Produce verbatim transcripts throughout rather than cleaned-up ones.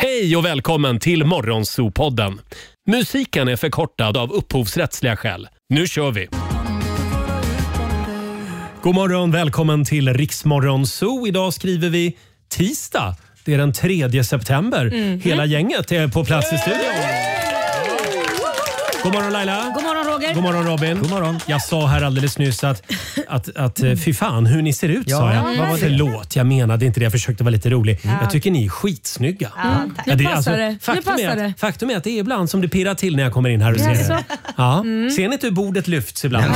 Hej och välkommen till Morgonzoo-podden. Musiken är förkortad av upphovsrättsliga skäl. Nu kör vi! God morgon, välkommen till Riksmorgonzoo. Idag skriver vi tisdag. Det är den tredje september. Mm-hmm. Hela gänget är på plats i studion. God morgon Laila. God morgon Roger. God morgon Robin. God morgon. Jag sa här alldeles nyss att, att, att fy fan hur ni ser ut, ja, sa jag. Mm. Vad var det? Förlåt, jag menade inte det. Jag försökte vara lite rolig. Ja. Jag tycker ni är skitsnygga. Ja, mm. Ja, det, nu passar alltså, det. faktum, nu är passar att, det. faktum är att det är ibland som det pirrar till när jag kommer in här och ser Yes. det. Ja. Mm. Ser ni inte hur bordet lyfts ibland?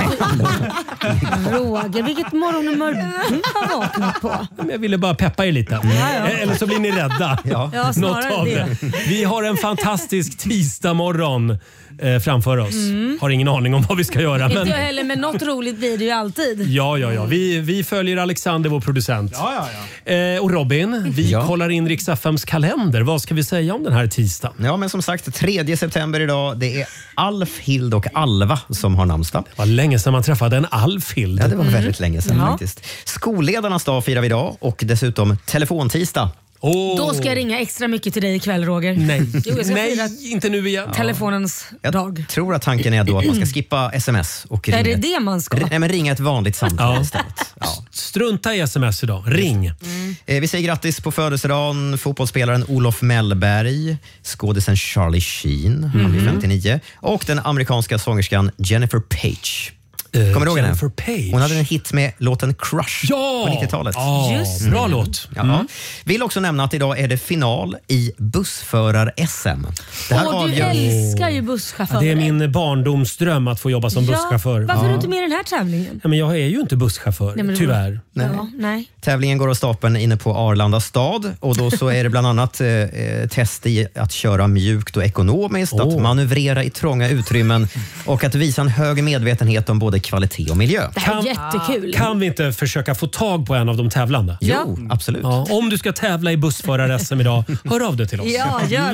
Roger, vilket morgonhumör du har vaknat på. Jag ville bara peppa er lite. Ja, ja. Eller så blir ni rädda. Ja. Ja, Något av det. Vi har en fantastisk tisdag morgon eh, framför oss. Mm. Har ingen aning om vad vi ska göra. Inte Men... jag heller, men något roligt blir det ju alltid. Ja, ja, ja. Vi, vi följer Alexander, vår producent. Ja, ja, ja. Eh, och Robin, vi ja. kollar in Rix F M:s kalender. Vad ska vi säga om den här tisdagen? Ja, men som sagt, tredje september idag. Det är Alf, Hild och Alva som har namnsdag. Det var länge sedan man träffade en Alfhild. Ja, det var Mm. väldigt länge sedan Ja. faktiskt. Skolledarnas dag firar vi idag och dessutom telefontisdag. Oh. Då ska jag ringa extra mycket till dig ikväll, Roger. Nej, Jo, jag ska Nej fira inte nu igen. telefonens Jag dag. tror att tanken är då att man ska skippa sms och ringa. Är det det man ska? R- nej, men ringa ett vanligt samtal Ja. istället. Ja. Strunta i sms idag. Ring. Mm. Eh, Vi säger grattis på födelsedagen fotbollsspelaren Olof Mellberg, skådisen Charlie Sheen, han Mm. blir femtionio, och den amerikanska sångerskan Jennifer Page. Uh, Kommer du ihåg henne? Jennifer Page. Hon hade en hit med låten Crush Ja! på nittiotalet. Ja, Just bra låt. Ja. Vill också nämna att idag är det final i bussförar-S M. Det här Åh, du avgörs... älskar ju Ja, busschaufförer. det är min barndomsdröm att få jobba som busschaufför. Varför är Ja. du inte med i den här tävlingen? Ja, men jag är ju inte busschaufför, Nej, men det- tyvärr. Nej. Ja, nej. Tävlingen går av stapeln inne på Arlanda stad och då så är det bland annat eh, test i att köra mjukt och ekonomiskt, Oh. att manövrera i trånga utrymmen och att visa en hög medvetenhet om både kvalitet och miljö. Det här Kan- är jättekul. Kan vi inte försöka få tag på en av de tävlande? Ja. Jo, absolut. Ja, om du ska tävla i bussförar-S M idag, hör av dig till oss. Ja, gör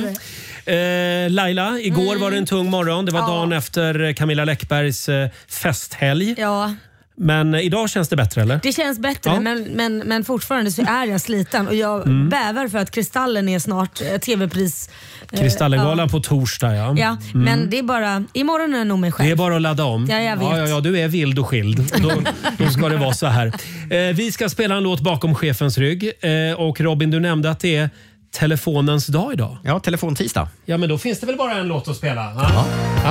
det. Eh, Laila, igår var det en tung morgon. Det var Ja. dagen efter Camilla Läckbergs eh, festhelg. Ja, Men eh, idag känns det bättre, eller? det känns bättre, Ja. men, men, men fortfarande så är jag sliten och jag Mm. bävar för att Kristallen är snart eh, tv-pris. eh, Kristallengalan på torsdag, ja. Ja, men det är bara, imorgon är jag nog mig själv. Det är bara att ladda om. Ja, jag vet. Ja, ja, ja, du är vild och skild. Då, då ska det vara så här. Eh, vi ska spela en låt bakom chefens rygg. Eh, och Robin, du nämnde att det är telefonens dag idag. Ja, telefontisdag. Ja, men då finns det väl bara en låt att spela? Ja. Ja?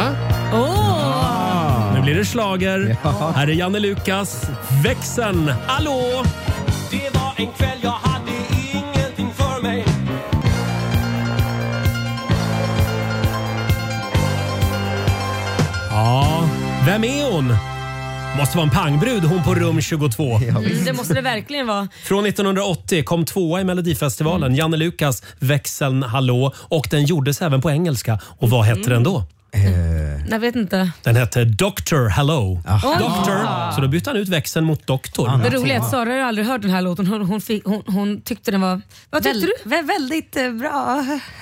Åh! Nu blir det slager. Här är Janne Lukas. Växeln. Hallå! Det var en kväll jag hade ingenting för mig. Ja, vem är hon? Måste vara en pangbrud, hon på rum tjugotvå. Mm, det måste det verkligen vara. Från nittonhundraåttio kom tvåa i Melodifestivalen. Janne Lukas, Växeln, hallå. Och den gjordes även på engelska. Och vad hette den då? Jag vet inte. Den hette Doctor Hello. Ah. Doctor. Så då bytte han ut växeln mot doktor. Det roliga är att Sara har aldrig hört den här låten. Hon, hon, fick, hon, hon tyckte den var... Vad tyckte du? Vä- väldigt eh, bra.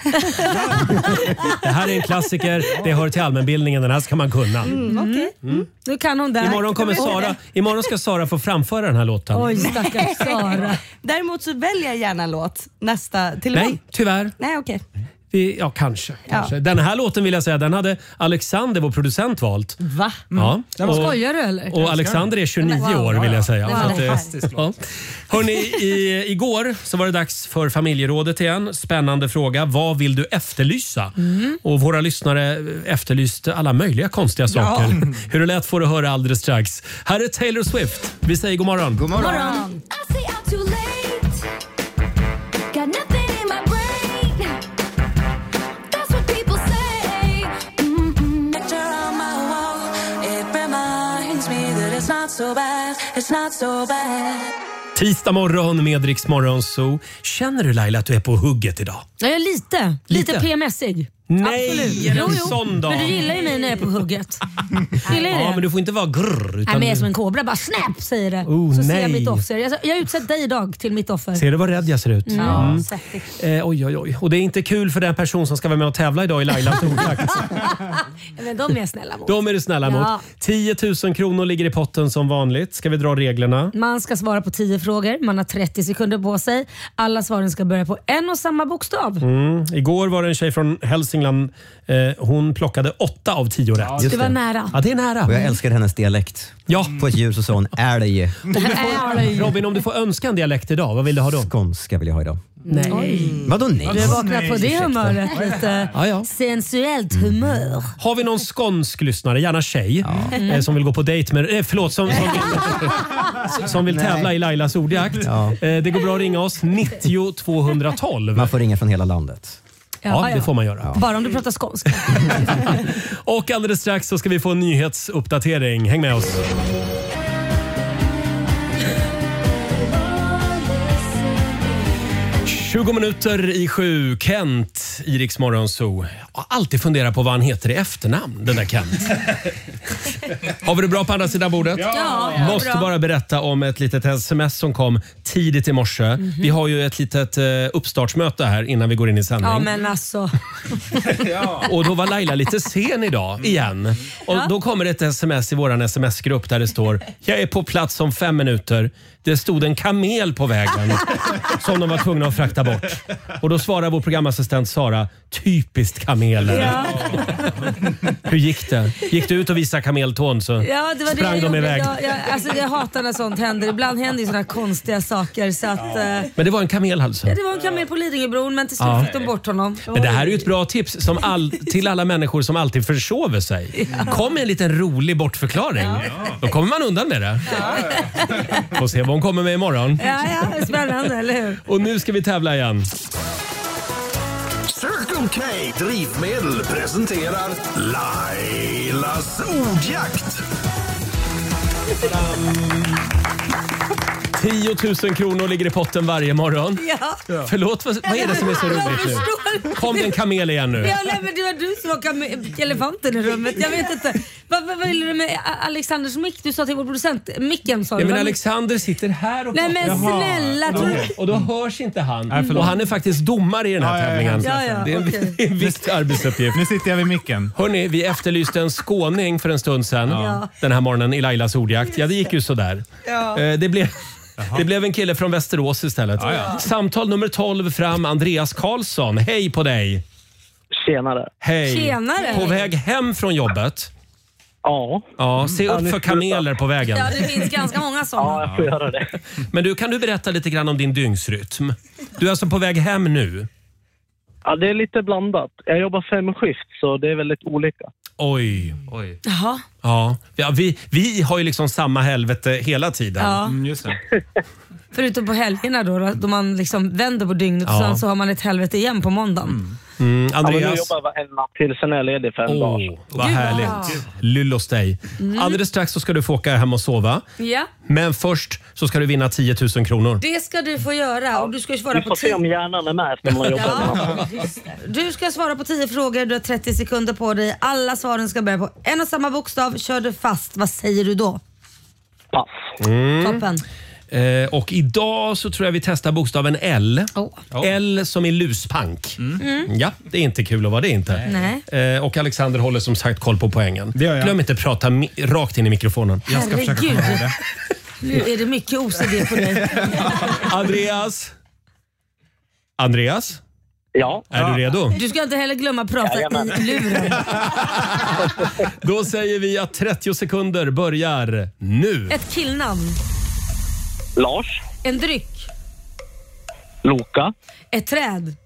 Det här är en klassiker. Det hör till allmänbildningen. Den här ska man kunna. Mm, okej. Nu kan hon där. Imorgon, kommer Sara, imorgon ska Sara få framföra den här låten. Oj, stackars Sara. Däremot så väljer jag gärna en låt nästa telefon. Nej, tyvärr. Nej, okej. Vi, ja, kanske. kanske. Den här låten vill jag säga, den hade Alexander, vår producent, valt. Va? Ja. Och, skojar du eller? Och Alexander är tjugonio Wow. år vill jag säga. Wow. Så att det- Fantastisk ja. Hörrni, i, igår så var det dags för familjerådet igen. Spännande fråga. Vad vill du efterlysa? Mm. Och våra lyssnare efterlyste alla möjliga konstiga saker. Hur det lät får du höra alldeles strax. Här är Taylor Swift. Vi säger god morgon. God morgon. morgon. I stay out too late. Got nothing in my brain. That's what people say. Mm-mm. Picture on my wall. It reminds me that it's not so bad. It's not so bad. Tisdag morgon med Rix Morgonzoo. Känner du, Laila, att du är på hugget idag? Ja, jag är lite. Lite, Lite. P M S-ig. Nej, Absolut. en Jo, jo. sån dag. Men du gillar ju mig när jag är på hugget. Gillar ju Ja, det. men du får inte vara grrr. Utan Nej, men jag är som en kobra, bara snap säger det. Oh, så ser nej. jag mitt offer. Jag, jag har utsett dig idag till mitt offer. Ser du vad rädd jag ser ut? Mm. Ja, svettigt. Eh, oj, oj, oj. Och det är inte kul för den person som ska vara med och tävla idag i Lailas ordjakt. Men de är jag snälla mot. De är du snälla Ja. mot. tio tusen kronor ligger i potten som vanligt. Ska vi dra reglerna? Man ska svara på tio frågor. Man har trettio sekunder på sig. Alla svaren ska börja på en och samma bokstav. Mm. Igår var det en tjej från Hälsingland. Eh, hon plockade åtta av tio rätt. Just Det var det. nära. Ja, det är nära. Och jag älskar hennes dialekt. Ja. På ett ljus och så hon älg. Om du får, Robin, om du får önska en dialekt idag, vad vill du ha då? Skånska vill jag ha idag. Nej. Vadå nej? Du har vaknat på det humöret. Lite Ja, ja. sensuellt humör. Har vi någon skånsk lyssnare, gärna tjej, eh, som vill gå på dejt med... Eh, förlåt, som, som, vill, som vill tävla i Lailas ordjakt. Ja. Eh, det går bra att ringa oss. nittio tvåhundratolv. Man får ringa från hela landet. Ja, det får man göra. Bara om du pratar skånska. Och alldeles strax så ska vi få en nyhetsuppdatering. Häng med oss. tjugo minuter i sju. Kent i Rix Morgon Zoo. Jag har alltid funderat på vad han heter i efternamn, den där Kent. Har vi det bra på andra sidan bordet? Ja, ja, Måste bra. bara berätta om ett litet sms som kom tidigt i morse. Mhm. Vi har ju ett litet eh, uppstartsmöte här innan vi går in i sändning. Ja, men alltså. Och då var Laila lite sen idag igen. Och då kommer ett sms i våran sms-grupp där det står: jag är på plats om fem minuter. Det stod en kamel på vägen som de var tvungna att frakta bort. Och då svarar vår programassistent Sara: typiskt kameler. Ja. Hur gick det? Gick du ut och visade kameltån så Ja, det var sprang det jag de gjorde. iväg? Jag, jag, alltså, jag hatar när sånt händer. Ibland händer ju såna konstiga saker. Så att, eh, Men det var en kamel alltså? ja, det var en kamel på Lidingöbron, men till slut Ja. fick de bort honom. Men det här är ju ett bra tips som all, till alla människor som alltid försover sig. Kom med en liten rolig bortförklaring. Då kommer man undan med det. Får se vad hon kommer med imorgon. Ja, ja, spännande, eller hur? Och nu ska vi tävla igen. Circle K Drivmedel presenterar Lailas ordjakt. tio tusen kronor ligger i potten varje morgon. Ja. Förlåt, vad, vad är det som är så roligt nu? förstår. Kom det en kamel igen nu? Ja, nej, men det var du som var kam- elefanten i rummet. Jag vet inte. Vad, vad ville du med A- Alexanders mick? Du sa till vår producent, micken sa du. Ja, men Vad- Alexander sitter här och Nej men pratar. snälla. Och Tror då, du... och då hörs inte han. Och han är faktiskt domare i den här Ja, ja, ja. tävlingen. Ja, ja, det är en, okej. det är en viktig arbetsuppgift. Nu sitter jag vid micken. Hörrni, vi efterlyste en skåning för en stund sedan. Ja. Den här morgonen i Lailas ordjakt. Ja, det gick ju sådär. Ja. Eh, Det blev... Det blev en kille från Västerås istället. Samtal nummer tolv fram, Andreas Karlsson. Hej på dig! Tjenare. Hej! Tjenare. På väg hem från jobbet. Ja. Ja, se upp ni för slutar. kameler på vägen. Ja, det finns ganska många sådana. Ja, jag får göra det. Men du, kan du berätta lite grann om din dygnsrytm? Du är alltså på väg hem nu. Ja, det är lite blandat. Jag jobbar fem skift så det är väldigt olika. Oj, oj. Jaha. Ja, ja vi, vi har ju liksom samma helvete hela tiden. Ja. Mm, just det. Förutom på helgerna då, då, då man liksom vänder på dygnet Ja. och sen så har man ett helvete igen på måndagen. Mm, Ja, men nu Andreas, jobbar jag en natt till, sen är jag ledig fem dagar. åh, vad Gud, härligt. wow. Lyll hos dig. Alldeles strax så ska du få åka hem och sova. Ja, Men först så ska du vinna tio tusen kronor. det ska du få göra och du ska ju svara Vi på får se tio... om hjärnan är med när man jobbar. Ja, just det. Du ska svara på tio frågor, du har trettio sekunder på dig. Alla svaren ska börja på en och samma bokstav. Kör du fast, vad säger du då? Pass. Toppen. Eh, och idag så tror jag vi testar bokstaven L. Oh. L som i luspank. Mm. Ja, det är inte kul att vara det inte. Nej. Eh, och Alexander håller som sagt koll på poängen. Det gör jag. Glöm inte prata mi- rakt in i mikrofonen. Jag ska försöka komma ihåg det. Nu är det mycket O C D på dig. Andreas? Andreas? Ja. Är du redo? Du ska inte heller glömma prata Jajamän. i luren. Då säger vi att trettio sekunder börjar nu. Ett killnamn. Lars. En dryck. Loka. Ett träd.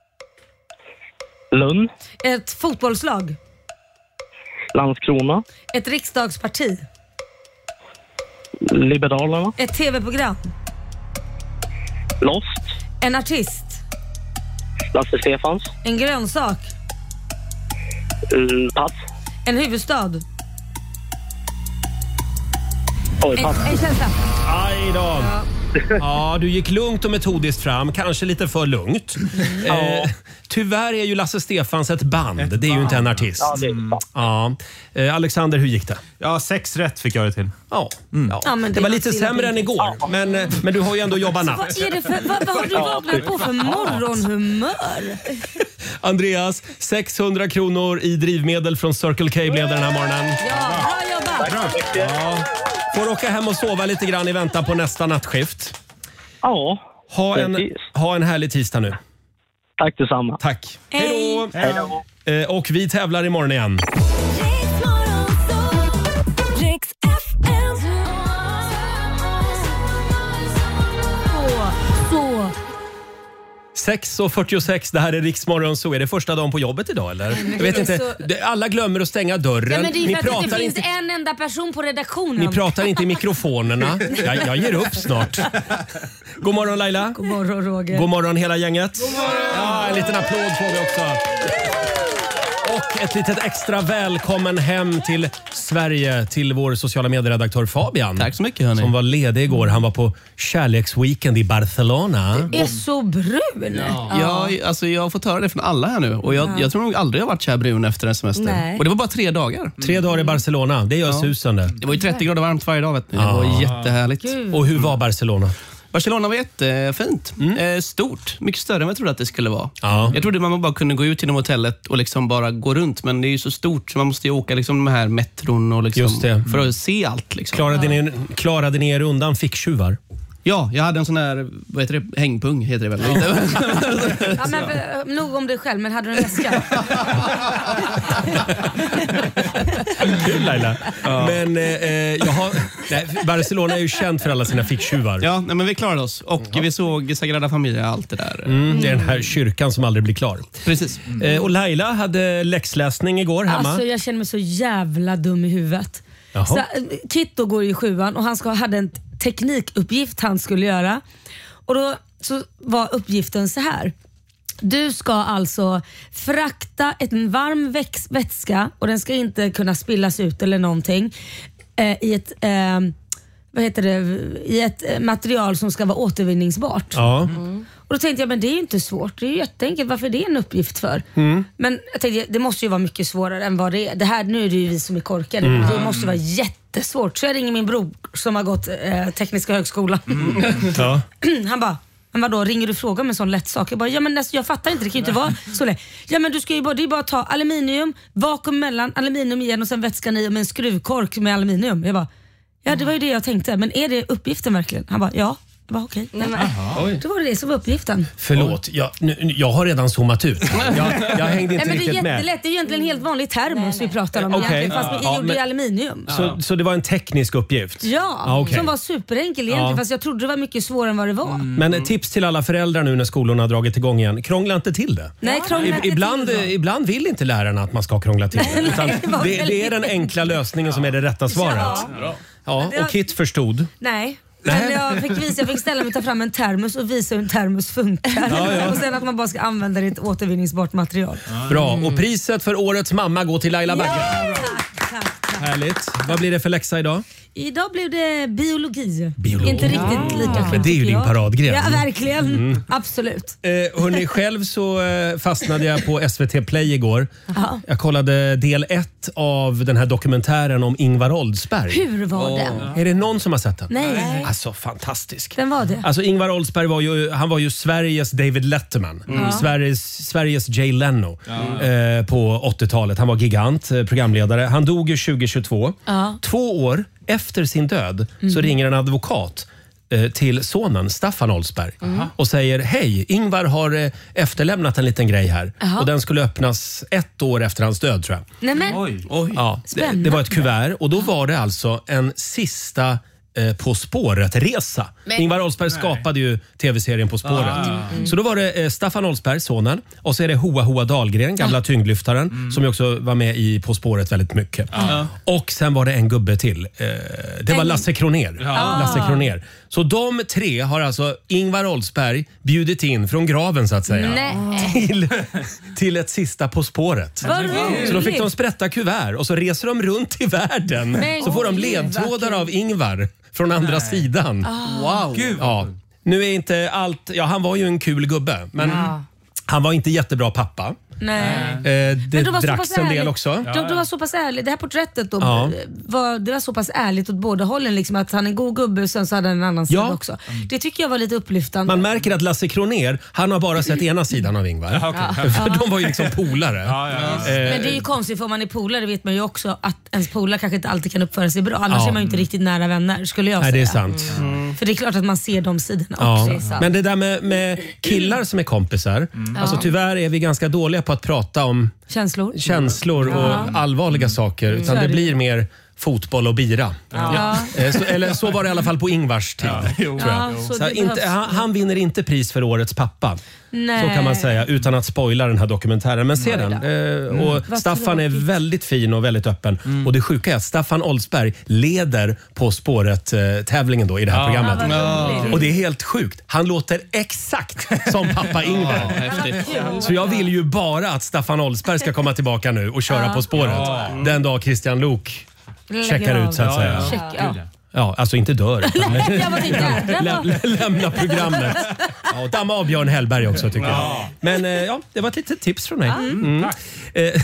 Lund. Ett fotbollslag. Landskrona. Ett riksdagsparti. Liberalerna. Ett tv-program. Lost. En artist. Lasse Stefans. En grönsak. Mm, pass. En huvudstad. Oj, En, pass. en känsla. Aj då. Ja, du gick lugnt och metodiskt fram. Kanske lite för lugnt. Ja. Eh, tyvärr är ju Lasse Stefans ett band. Ett det är ju inte en artist. Ja, det är sant. Ja. Eh, Alexander, hur gick det? Ja, sex rätt fick jag det till. Ja. Mm. ja. Ja, men det det var var lite stilla sämre än billigt. igår. Men, eh, men du har ju ändå jobbat natt. Vad är det för, vad, vad har du vaknat på för morgonhumör? Andreas, sexhundra kronor i drivmedel från Circle K blev den här morgonen. Ja, bra jobbat. Ja. Får åka hem och sova lite grann i väntan på nästa nattskift. Ja, Ha en, precis. ha en härlig tisdag nu. Tack detsamma. Tack. Hej. Hej Hej då. då. Eh, och vi tävlar imorgon igen. Riks F M. Så. sex och fyrtiosex, det här är Riksmorgon, så är det första dagen på jobbet idag eller? Jag vet det är inte, så- Det- alla glömmer att stänga dörren. Ja, men det är ni, för att det pratar inte finns inte, en enda person på redaktionen. ni pratar inte i mikrofonerna. Jag, jag ger upp snart. God morgon Laila. God morgon Roger. God morgon hela gänget. God morgon. Ja, en liten applåd får vi också. Och ett litet extra välkommen hem till Sverige till vår sociala medieredaktör Fabian. Tack så mycket hörni. Som var ledig igår. Han var på kärleksweekend i Barcelona. är så brun. Ja. Jag, alltså jag har fått höra det från alla här nu och jag, jag tror nog aldrig jag har varit så här brun efter en semester. Nej. Och det var bara tre dagar. Tre dagar i Barcelona. Det gör susen det. Det var ju trettio grader varmt varje dag vet ni. Det var jättehärligt. Och hur var Barcelona? Barcelona var jättefint. Eh, stort. Mycket större än vad jag trodde att det skulle vara. Ja. Jag trodde man bara kunde gå ut genom hotellet och liksom bara gå runt. Men det är ju så stort så man måste ju åka liksom de här metron och liksom Just det. för att se allt. Liksom. Klarade ni, klarade ni er undan ficktjuvar? Ja, jag hade en sån här, vad heter det? Hängpung heter det väl? Ja, men, för- nog om dig själv, men hade du en väska? Kul Laila. Men eh, jag har, nej, Barcelona är ju känt för alla sina ficktjuvar. Ja, nej, men vi klarade oss. Och vi såg Sagrada Familia och allt det där. Mm, det är den här kyrkan som aldrig blir klar. Precis. Eh, och Laila hade läxläsning igår hemma. Alltså jag känner mig så jävla dum i huvudet. Jaha. Så, eh, Kitto går i sjuan och han ska, hade en teknikuppgift han skulle göra. Och då så var uppgiften så här. Du ska alltså frakta en varm väx- vätska och den ska inte kunna spillas ut eller någonting eh, i ett eh, vad heter det, i ett eh, material som ska vara återvinningsbart. Ja. Och då tänkte jag, men det är ju inte svårt. Det är ju jätteenkelt. Varför är det en uppgift för? Men jag tänkte, det måste ju vara mycket svårare än vad det är. Det här, nu är det ju vi som är korkade. Det måste ju vara jättesvårt. Så jag ringer min bror som har gått eh, Tekniska högskolan. Ja. Han bara, men vadå, ringer du fråga om en sån lätt sak? Jag bara, ja men alltså, jag fattar inte, det kan ju inte vara så lätt. Ja men du ska ju bara, det är bara att ta aluminium, vakuum mellan, aluminium igen och sen vätskan i med en skruvkork med aluminium. Jag bara, ja det var ju det jag tänkte. Men är det uppgiften verkligen? Han bara, ja. Jag bara, okej. Okay. Då var det det som var uppgiften. Förlåt, jag, nu, jag har redan zoomat ut. Jag, jag hängde inte Nej, men det är riktigt med. jättelätt. Det är egentligen helt vanlig termos vi pratar om Okej. egentligen, fast vi Ja, gjorde men- i aluminium. Så, så det var en teknisk uppgift? Ja, Ja, okej. som var superenkel egentligen, Ja. fast jag trodde det var mycket svårare än vad det var. Men ett tips till alla föräldrar nu när skolorna har dragit igång igen. Krångla inte till det. Nej, krångla I, inte ibland, till det. ibland vill inte lärarna att man ska krångla till det. Utan det var det, det är väldigt den enkla lösningen som är det rätta svaret. Ja. Ja, det var- och Kit förstod. Nej. Men jag fick, visa, jag fick ställa mig och ta fram en termos och visa hur en termos funkar. Ja, ja. Och sen att man bara ska använda det i ett återvinningsbart material. Bra, och priset för årets mamma går till Laila Bagge. Tack, tack. Härligt. Vad blir det för läxa idag? Idag blev det biologi. Biologi. Inte riktigt lika skönt, Men det är ju tycker din jag. paradgren. Ja, verkligen. Absolut. Eh, hörni, själv så eh, fastnade jag på S V T Play igår. Aha. Jag kollade del ett av den här dokumentären om Ingvar Oldsberg. Hur var den? Är det någon som har sett den? Nej. Alltså fantastisk. Den var det. Alltså Ingvar Oldsberg var ju, han var ju Sveriges David Letterman. Sveriges, Sveriges Jay Leno eh, på åttiotalet. Han var gigant, eh, programledare. Han dog ju tjugohundratjugotvå. Ja. Två år efter sin död så ringer en advokat eh, till sonen Staffan Oldsberg och säger hej, Ingvar har eh, efterlämnat en liten grej här. Jaha. Och den skulle öppnas ett år efter hans död tror jag. Nej, men, Oj. Ja, det, Spännande. det var ett kuvert och då var det alltså en sista eh, På spåret-resa. Men- Ingvar Oldsberg skapade ju tv-serien På spåret. Så då var det eh, Staffan Oldsberg, sonen, och så är det Hoa Hoa Dahlgren, gamla tyngdlyftaren, som ju också var med i På spåret väldigt mycket. Och sen var det en gubbe till. Eh, det var Lasse Kronér. Lasse Kronér Så de tre har alltså Ingvar Oldsberg bjudit in från graven så att säga. Nej. Till, till ett sista På spåret. Vad roligt. Så då fick de sprätta kuvert och så reser de runt i världen. Men så får de gud, ledtrådar vad av Ingvar från andra Nej. sidan. Wow. Gud. Ja. Nu är inte allt... Ja, han var ju en kul gubbe, men Ja. han var inte jättebra pappa. Nej. Eh, det Men de var så dracks pass en del ärligt. också. De, de var så pass ärligt. Det här porträttet då, Ja. var, det var så pass ärligt åt båda hållen. Liksom, att han är en god gubbe och sen så hade han en annan sida Ja. också. Det tycker jag var lite upplyftande. Man märker att Lasse Kronér, han har bara sett ena sidan av Ingvar. Ja, okej. För de var ju liksom polare. Ja, ja, ja. Eh, Men det är ju konstigt för om man är polare vet man ju också att ens polare kanske inte alltid kan uppföra sig bra. Annars Ja. är man ju inte riktigt nära vänner skulle jag Nej, det säga. är sant. För det är klart att man ser de sidorna Ja. också. Men det där med, med killar som är kompisar. Alltså tyvärr är vi ganska dåliga på att prata om Känslor. känslor och allvarliga saker. Utan Så är det det. blir mer fotboll och bira. Ja. Eh, Så, eller så var det i alla fall på Ingvars tid. Jo. Tror jag. Ja, så Så det inte, behövs. han, han vinner inte pris för årets pappa. Nej. Så kan man säga utan att spoila den här dokumentären. Men se den. Eh, och Vad Staffan är tråkigt. väldigt fin och väldigt öppen. Och det sjuka är att Staffan Oldsberg leder På spåret-tävlingen då i det här programmet. Ja, vad roligt. Och det är helt sjukt. Han låter exakt som pappa Ingvar. Häftigt. Så jag vill ju bara att Staffan Oldsberg ska komma tillbaka nu och köra På spåret. Den dag Christian Luuk checkar ut så att Ja, säga. ja. Check, ja. Ja, alltså inte dör. utan- Nej, jag var inte jädra. Lä, lä, lämna programmet. Ja, och damma av Björn Hellberg också tycker jag. Men eh, ja, det var ett litet tips från mig. Mm. Eh,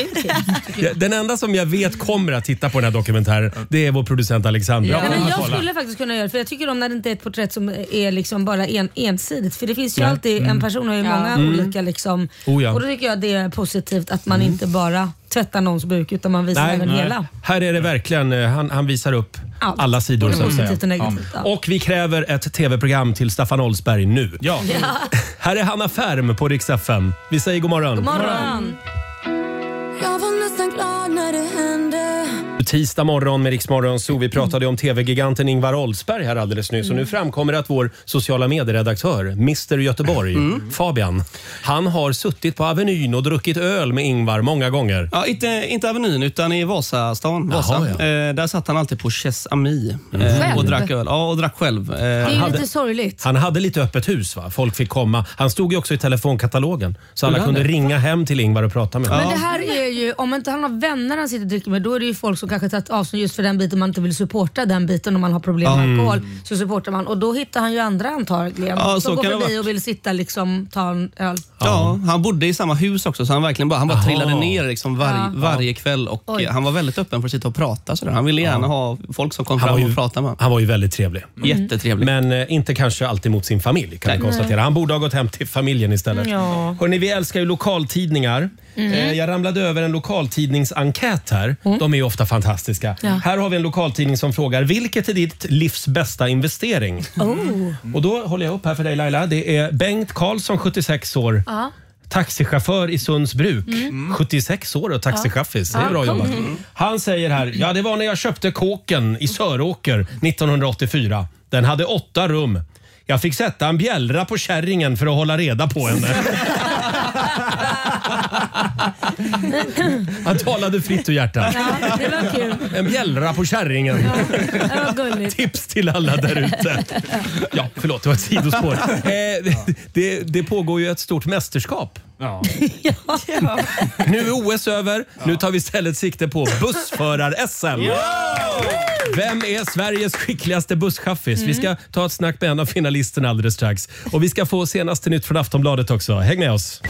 Den enda som jag vet kommer att titta på den här dokumentären, det är vår producent Alexander. Nej, men jag skulle faktiskt kunna göra det, för jag tycker om när det inte är ett porträtt som är liksom bara en, ensidigt. För det finns ju Nej. alltid, en person har ju många olika liksom. Oh, ja. Och då tycker jag det är positivt att man inte bara tvättar någons buk utan man visar Nej, även nej. hela. Här är det verkligen, eh, han, han visar upp Allt. alla sidor Både så att säga. positivt och negativt. Ja. Och vi kräver ett tv-program till Staffan Oldsberg nu. Ja. Här är Hanna Färm på Rix F M. Vi säger god morgon. God morgon. Jag var nästan glad när det hände. Tisdag morgon med Rix Morgon, så vi pratade om tv-giganten Ingvar Oldsberg här alldeles nyss. Och nu framkommer det att vår sociala medieredaktör, mister Göteborg, Fabian, han har suttit på Avenyn och druckit öl med Ingvar många gånger. Ja, inte, inte Avenyn, utan i Vasastan. Vasa. Jaha, ja. eh, där satt han alltid på Chess Ami eh, Själv? och drack öl. Ja, och drack själv. Eh, Det är ju hade- lite sorgligt. Han hade lite öppet hus va? Folk fick komma. Han stod ju också i telefonkatalogen. Så alla Gjorde kunde han det? ringa hem till Ingvar och prata med honom. Men det här är ju, om inte han har vänner han sitter och dricker med, då är det ju folk som kanske tagit avstånd just för den biten man inte vill supporta den biten om man har problem med alkohol. Så supportar man och då hittar han ju andra antagligen Ja, så som går kan det förbi vara. och vill sitta liksom ta en öl. Ja, han bodde i samma hus också, så han verkligen bara, han bara Jaha. trillade ner liksom varje, Ja. varje kväll. Och Oj. eh, han var väldigt öppen för att sitta och prata. Sådär. Han ville gärna ha folk som kom Han var fram ju- och pratade med honom. Han var ju väldigt trevlig. Jättetrevlig. Men eh, inte kanske alltid mot sin familj kan vi konstatera. Han borde ha gått hem till familjen istället. Ja. Hörrni, vi älskar ju lokaltidningar. Eh, jag ramlade över en lokaltidningsenkät här. De är ju ofta fantastiska. Ja. Här har vi en lokaltidning som frågar, vilket är ditt livs bästa investering? Oh. Och då håller jag upp här för dig Laila. Det är Bengt Karlsson, sjuttiosex år. Ja. Taxichaufför i Sundsbruk. sjuttiosex år och taxichaffis. Det är bra jobbat. Han säger här, ja det var när jag köpte kåken i Söråker nittonhundraåttiofyra. Den hade åtta rum. Jag fick sätta en bjällra på kärringen för att hålla reda på henne. Han talade fritt ur hjärtat. Ja, det var kul. En bjällra på kärringen. Det var gulligt. Tips till alla där ute. Ja, förlåt, det var ett sidospår. Eh, det, det pågår ju ett stort mästerskap. Ja. Nu är O S över. Nu tar vi istället sikte på bussförar-S M. Vem är Sveriges skickligaste busschaffis? Vi ska ta ett snack med en av finalisterna alldeles strax. Och vi ska få senaste nytt från Aftonbladet också. Häng med oss.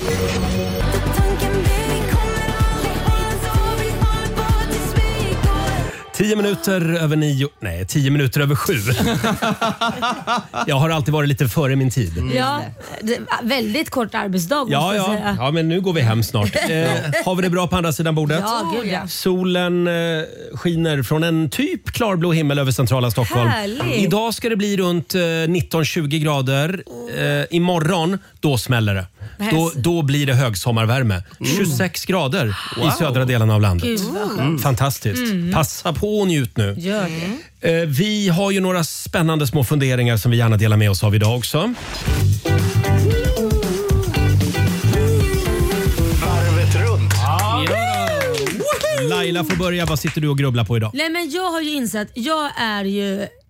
Tio minuter över nio... Nej, tio minuter över sju. Jag har alltid varit lite före min tid. Ja, det, väldigt kort arbetsdag Ja, måste jag ja. säga. ja, men nu går vi hem snart. Eh, har vi det bra på andra sidan bordet? Ja, gud ja. Solen eh, skiner från en typ klarblå himmel över centrala Stockholm. Härligt. Idag ska det bli runt eh, nitton tjugo grader. Eh, imorgon, då smäller det. Då, då blir det högsommarvärme. tjugosex grader i södra delen av landet. Gud vad skönt. Mm. Fantastiskt. Passa på och njut nu. Gör det. Eh, vi har ju några spännande små funderingar som vi gärna delar med oss av idag också. Varvet runt. Laila får börja. Vad sitter du och grubblar på idag? Nej men jag har ju insett, jag är ju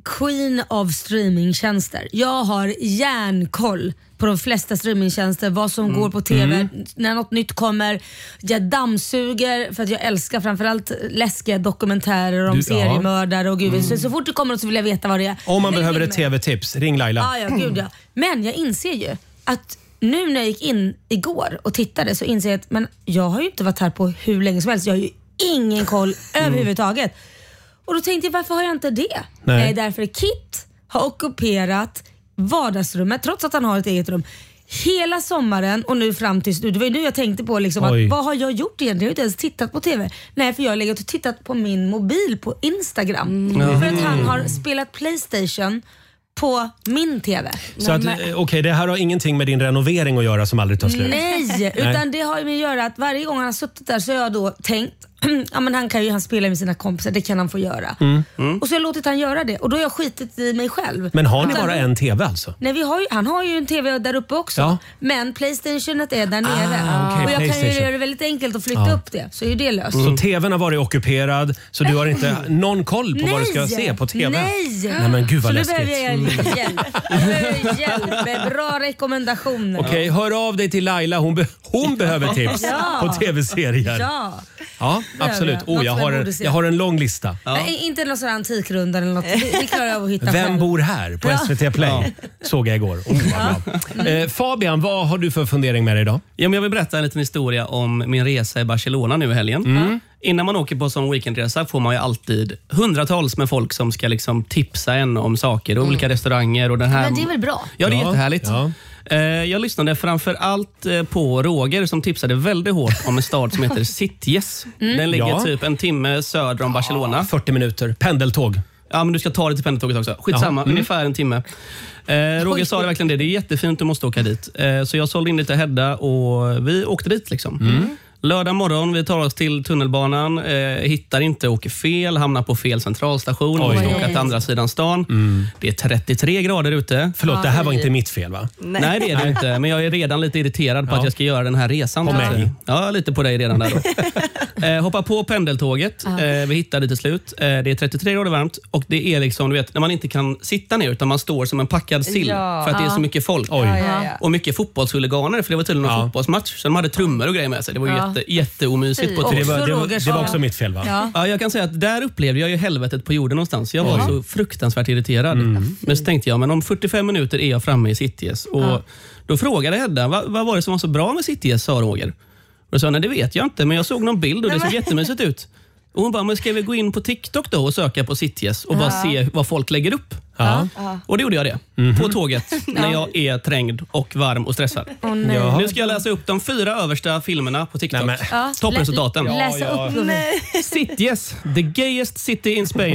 queen of streamingtjänster. Jag har järnkoll på de flesta streamingtjänster, vad som mm. går på tv, mm. när något nytt kommer. Jag dammsuger för att jag älskar framförallt läskiga dokumentärer om du, seriemördare och gud. Mm. Så, så fort det kommer något så vill jag veta vad det är. Om man behöver ett tv-tips, ring Laila. Ah, ja, gud ja. Men jag inser ju att nu när jag gick in igår och tittade så inser jag att men jag har ju inte varit här på hur länge som helst. Jag har ju ingen koll mm. överhuvudtaget. Och då tänkte jag, varför har jag inte det? Nej. Nej, därför Kit har ockuperat vardagsrummet trots att han har ett eget rum hela sommaren och nu fram tills nu. Det var ju nu jag tänkte på liksom att, vad har jag gjort egentligen? Jag har inte ens tittat på tv. Nej, för jag har legat och tittat på min mobil på Instagram. Mm. För att han har spelat PlayStation på min tv. Så att, okej, okay, det här har ingenting med din renovering att göra som aldrig tar slut? Nej, utan Nej. det har ju med att göra att varje gång han har suttit där så har jag då tänkt ja, men han kan ju han spela med sina kompisar, det kan han få göra. Mm. Mm. Och så har jag låtit han göra det och då har jag skitit i mig själv. Men har ni bara en tv alltså? Nej, vi har ju, han har ju en tv där uppe också. Ja. Men PlayStationet är där nere. Ah, okay, och jag kan ju göra det väldigt enkelt att flytta ja. upp det. Så är ju det löst. Mm. Så tvn har varit ockuperad så du har inte någon koll på Nej. vad du ska se på tv? Nej! Nej men gud vad så läskigt. Så nu behöver jag lite hjälp. Jag behöver hjälp med bra rekommendationer. Okej, okay, hör av dig till Laila. Hon, be- hon behöver tips ja. på tv-serier. Ja. Ja, absolut. Oh, jag, har en, jag har en lång lista. Ja. Nej, inte någon sån antikrunda eller något. Det, det klarar jag att hitta Vem själv. bor här på S V T Play? Ja. Såg jag igår. Oh, vad bra. Eh, Fabian, vad har du för fundering med dig idag? Ja, men jag vill berätta en liten historia om min resa i Barcelona nu i helgen. Mm. Innan man åker på sån weekendresa får man ju alltid hundratals med folk som ska liksom tipsa en om saker och mm. olika restauranger. Och den här... Men det är väl bra? Ja, det är ja. jättehärligt. Ja. Jag lyssnade framför allt på Roger som tipsade väldigt hårt om en stad som heter Sitges. Mm. Den ligger ja. typ en timme söder om Barcelona. fyrtio minuter, pendeltåg. Ja, men du ska ta det till pendeltåget också. Skitsamma, mm. ungefär en timme. Eh, Roger sa det verkligen det. Det är jättefint, du måste åka dit. Eh, så jag sålde in lite Hedda och vi åkte dit liksom. Mm. Lördag morgon, vi tar oss till tunnelbanan, eh, hittar inte, åker fel, hamnar på fel centralstation och åker till andra sidan stan. Mm. Det är trettiotre grader ute. Förlåt, ja, det här var inte mitt fel va? Nej, Nej det är det inte. Men jag är redan lite irriterad på ja. att jag ska göra den här resan. På mig? Ja, lite på dig redan där då. eh, hoppa på pendeltåget. Eh, vi hittar det till slut. Eh, det är trettiotre grader varmt och det är liksom, du vet, när man inte kan sitta ner utan man står som en packad sill ja. för att ja. det är så mycket folk. Oj. Ja, ja, ja. Och mycket fotbollshuliganer, för det var tydligen en ja. fotbollsmatch. Så de hade trummor och grejer med sig. Det var ju ja. jätte, jätteomysigt på det var, det, var, det var också mitt fel va? Ja. ja, jag kan säga att där upplevde jag ju helvetet på jorden någonstans. Jag var Oj. så fruktansvärt irriterad. Mm. Men så tänkte jag, men om fyrtiofem minuter är jag framme i Sitges. Och ja. då frågade Hedda, vad, vad var det som var så bra med Sitges, sa Roger. Och jag sa, nej det vet jag inte, men jag såg någon bild och det såg jättemysigt ut. Och hon bara, men ska vi gå in på TikTok då och söka på Sitges och ja. bara se vad folk lägger upp? Ja. Ja. Och det gjorde jag det. Mm-hmm. På tåget när jag är trängd och varm och stressad. Oh, ja. Nu ska jag läsa upp de fyra översta filmerna på TikTok. Nej, ja. Toppresultaten. Lä- läsa ja, upp ja. Sitges, the gayest city in Spain.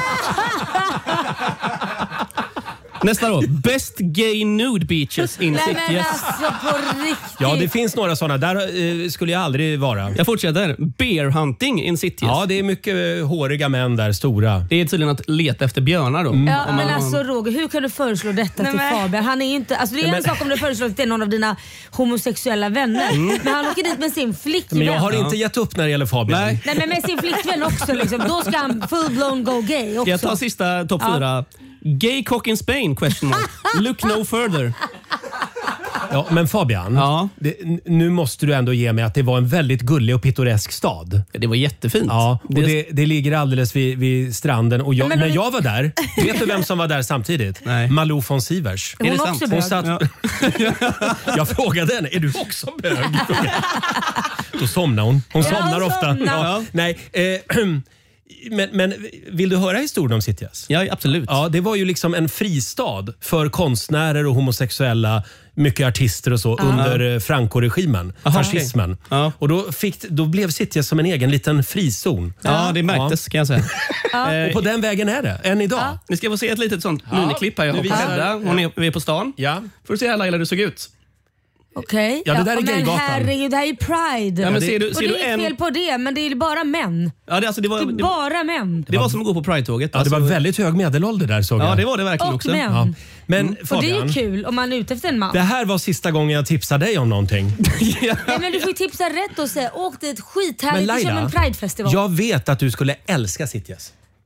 Nästa då. Best gay nude beaches in Sitges. Nej, men alltså på riktigt. Ja, det finns några sådana. Där eh, skulle jag aldrig vara. Jag fortsätter. Bear hunting in Sitges. Ja, det är mycket eh, håriga män där, stora. Det är tydligen att leta efter björnar då. Mm. Ja, men man, alltså Roger, hur kan du föreslå detta Nej, till men... Fabian? Han är ju inte, alltså det är Nej, en men... sak om du föreslår att det är någon av dina homosexuella vänner. Mm. Men han åker dit med sin flickvän. Men jag har inte gett upp när det gäller Fabian. Nej, Nej men med sin flickvän också liksom. Då ska han full-blown go gay också. Jag tar sista topp ja. fyra. Gay cock in Spain, question mark. Look no further. Ja, men Fabian, ja. det, nu måste du ändå ge mig att det var en väldigt gullig och pittoresk stad. Det var jättefint. Ja, och det, det ligger alldeles vid, vid stranden. Och jag, när jag var där, vet du vem som var där samtidigt? Nej. Malou von Sivers. Hon är det sant? Hon satt, ja. Jag frågade henne, är du också bög? Då somnar hon. Hon somnar ja, ofta. Somnar. Ja. Nej, eh, Men, men vill du höra historien om Sitges? Ja, absolut. Ja, det var ju liksom en fristad för konstnärer och homosexuella, mycket artister och så, uh-huh. under Franco-regimen, uh-huh. fascismen. Uh-huh. Och då, fick, då blev Sitges som en egen liten frizon. Ja, ja det märktes ja. kan jag säga. Ja. Och på den vägen är det, än idag. Ja. Ni ska få se ett litet sånt ja. miniklipp här. Jag har Hedda, hon är, vi är på stan. Ja. Får du se här Laila, du såg ut. Okej. Okay. Ja, det där är men Gaygatan. Herregud, det här är Pride. Ja, men ser du, ser och det är du en... fel på det, men det är bara män. Ja, det, alltså, det, var, det är det, bara män. Det var som att gå på Pride-tåget. Ja, det var alltså, väldigt hög medelålder där såg jag. Ja, det var det verkligen och också. Män. Ja. Men mm. Fabian, och det är ju kul om man är ute efter en man. Det här var sista gången jag tipsade dig om någonting. ja. Nej, men du får ju tipsa rätt och säga, åk dit skithärligt som en Pride-festival. Jag vet att du skulle älska Sitges.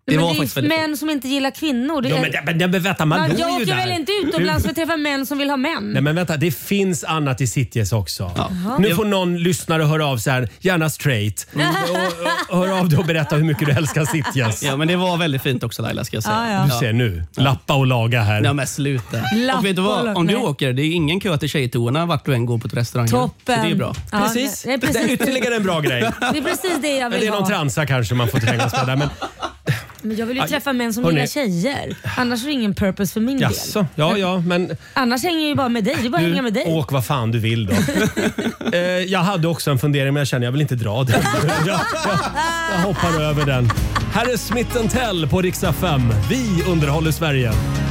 Det men var det faktiskt är väldigt män som inte gillar kvinnor. Det Ja, är... men, men, men vänta, man Man, bor jag ju åker där. väl inte utomlands för att träffa män som vill ha män? Nej men vänta, det finns annat i Sitges också. Ja. Nu får någon lyssnare höra av sig här, gärna straight. Mm. Och, och, hör av dig och berätta hur mycket du älskar Sitges. Ja, men det var väldigt fint också Laila, ska jag säga. Ja, ja. Du ser nu, lappa och laga här. Ja, men sluta. Lappa Och vet du och vad? laga. Om du Nej. åker, det är ingen kö till tjejtoarna vart du än går på ett restaurang. Toppen. Så det är bra. Ja, Precis. det är Det är precis, ytterligare en bra grej. det är precis det jag vill Det är någon ha. transa kanske man får trängas med där. Men, Men jag vill ju Aj, träffa män som hörni. gillar tjejer. Annars är det ingen purpose för min jaså, ja ja men del. Annars hänger jag ju bara med dig. Det är bara att hänga med dig. åk vad fan du vill då. eh, jag hade också en fundering men jag känner jag vill inte dra den. jag, jag, jag hoppar över den. Här är Smith and Tell på Riksa fem. Vi underhåller Sverige.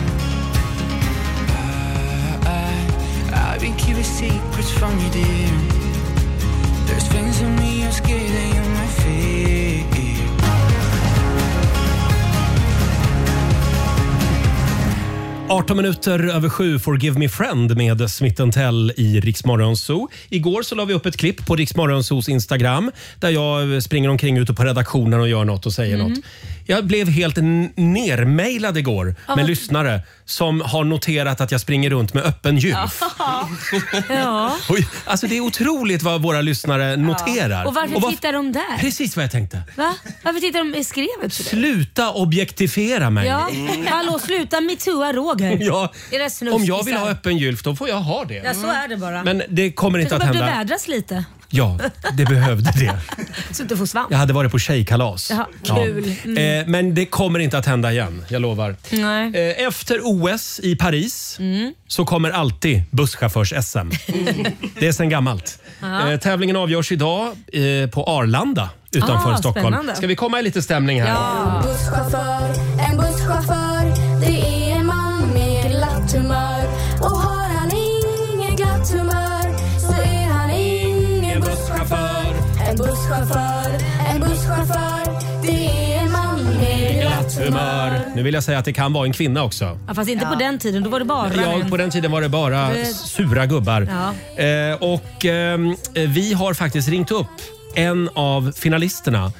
I've been keeping secrets from you, dear. There's things in me I'm scared that you might fear. arton minuter över sju, Forgive Me Friend med Smith and Tell i Rix Morgon Zoo. Igår så la vi upp ett klipp på Rix Morgon Zoos Instagram där jag springer omkring ute på redaktionen och gör något och säger Mm. något. Jag blev helt n- nermailad igår Ja, med vad- lyssnare som har noterat att jag springer runt med öppen gylf. Ja. Oj, alltså det är otroligt vad våra lyssnare noterar. Och varför vad- tittar de där? Precis vad jag tänkte. Va? Varför tittar de i skrevet för det? Sluta objektifiera mig. Ja. Hallå, sluta metooa Roger. Ja, Är det snuskisar? om jag vill ha öppen gylf då får jag ha det. Ja, så är det bara. Men det kommer inte så att behövde hända. vädras lite. Ja, det behövde det. Så inte får svamp. Jag hade varit på tjejkalas. Jaha, kul. Mm. Eh, men det kommer inte att hända igen, jag lovar. Nej. Eh, efter O S i Paris Mm. så kommer alltid busschaufförs-S M. Det är sen gammalt. Ja. Eh, tävlingen avgörs idag eh, på Arlanda utanför Ah, Stockholm. spännande. Ska vi komma i lite stämning här? En busschaufför, en busschaufför, det är en man med glatt humör. Och har han ingen glatt humör så är han ingen busschaufför. En busschaufför, en busschaufför, det är en man med glatt humör. Nu vill jag säga att det kan vara en kvinna också. Ja, fast inte på den tiden, då var det bara Ja, män. på den tiden var det bara Det- sura gubbar. Ja. Eh, och ehm, vi har faktiskt ringt upp en av finalisterna.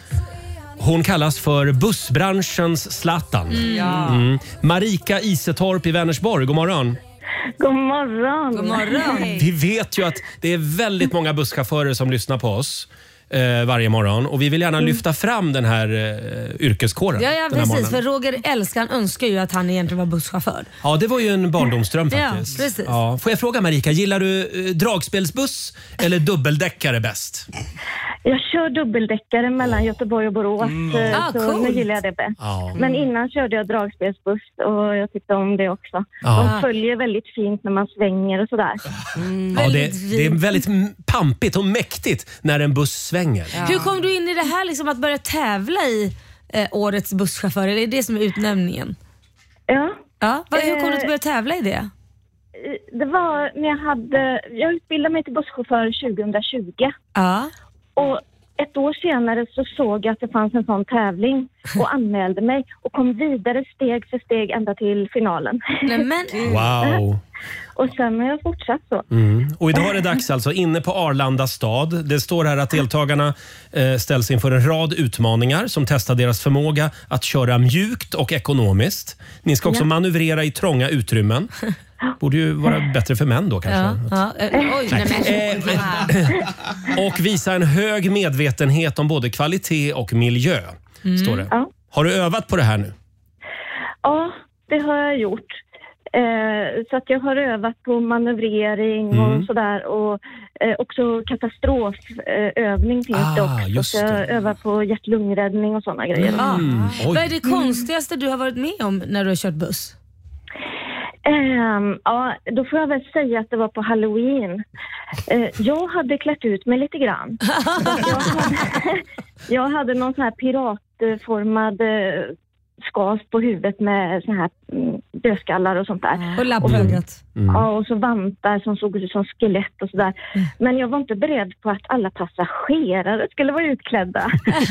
Hon kallas för bussbranschens Zlatan. Mm. Ja. Mm. Marika Isetorp i Vänersborg, god morgon. God morgon. God morgon. Vi vet ju att det är väldigt många busschaufförer som lyssnar på oss eh, varje morgon och vi vill gärna lyfta fram den här eh, yrkeskåren. Ja, ja den här precis. morgonen. För Roger älskar, han önskar ju att han egentligen var busschaufför. Ja, det var ju en barndomsdröm Ja, faktiskt. precis. Ja, får jag fråga Marika, gillar du eh, dragspelsbuss eller dubbeldäckare bäst? Jag kör dubbeldäckare mellan Göteborg och Borås, eh, Ah, så coolt. nu gillar jag det bäst. Ja. Men innan körde jag dragspelsbuss och jag tyckte om det också. Ja. De följer väldigt fint när man svänger och sådär. Ja, det, det är väldigt m- pampigt och mäktigt när en buss svänger. Hur kom du in i det här liksom, att börja tävla i eh, årets busschaufför? Är det det som är utnämningen? Ja. Ja, vad, hur kom du Eh, att börja tävla i det? Det var när jag hade, jag utbildade mig till busschaufför tjugohundratjugo. Ja. Och ett år senare så såg jag att det fanns en sån tävling och anmälde mig och kom vidare steg för steg ända till finalen. Nej, men... Wow. Och sen har jag fortsatt så. Mm. Och idag är det dags alltså inne på Arlanda stad. Det står här att deltagarna eh, ställs inför en rad utmaningar som testar deras förmåga att köra mjukt och ekonomiskt. Ni ska också Ja. manövrera i trånga utrymmen. Borde ju vara bättre för män då kanske. Ja, ja. Eh, Oj, nej, men. Eh, och visa en hög medvetenhet om både kvalitet och miljö, Mm. står det. Ja. Har du övat på det här nu? Ja, det har jag gjort. Eh, så att jag har övat på manövrering Mm. och sådär. Och eh, också katastrofövning eh, finns Ah, det också. just Så jag övar på hjärt-lungräddning och sådana grejer. Ja. Mm. Oj. Vad är det konstigaste du har varit med om när du har kört buss? Ehm, ja, då får jag väl säga att det var på Halloween. Eh, jag hade klätt ut mig lite grann. Så att jag, hade, jag hade någon sån här piratformad eh, scarf på huvudet med sån här mm, dödskallar och sånt där. Och lappögat. Mm. Ja, och så vantar som såg ut som skelett och sådär. Men jag var inte beredd på att alla passagerare skulle vara utklädda.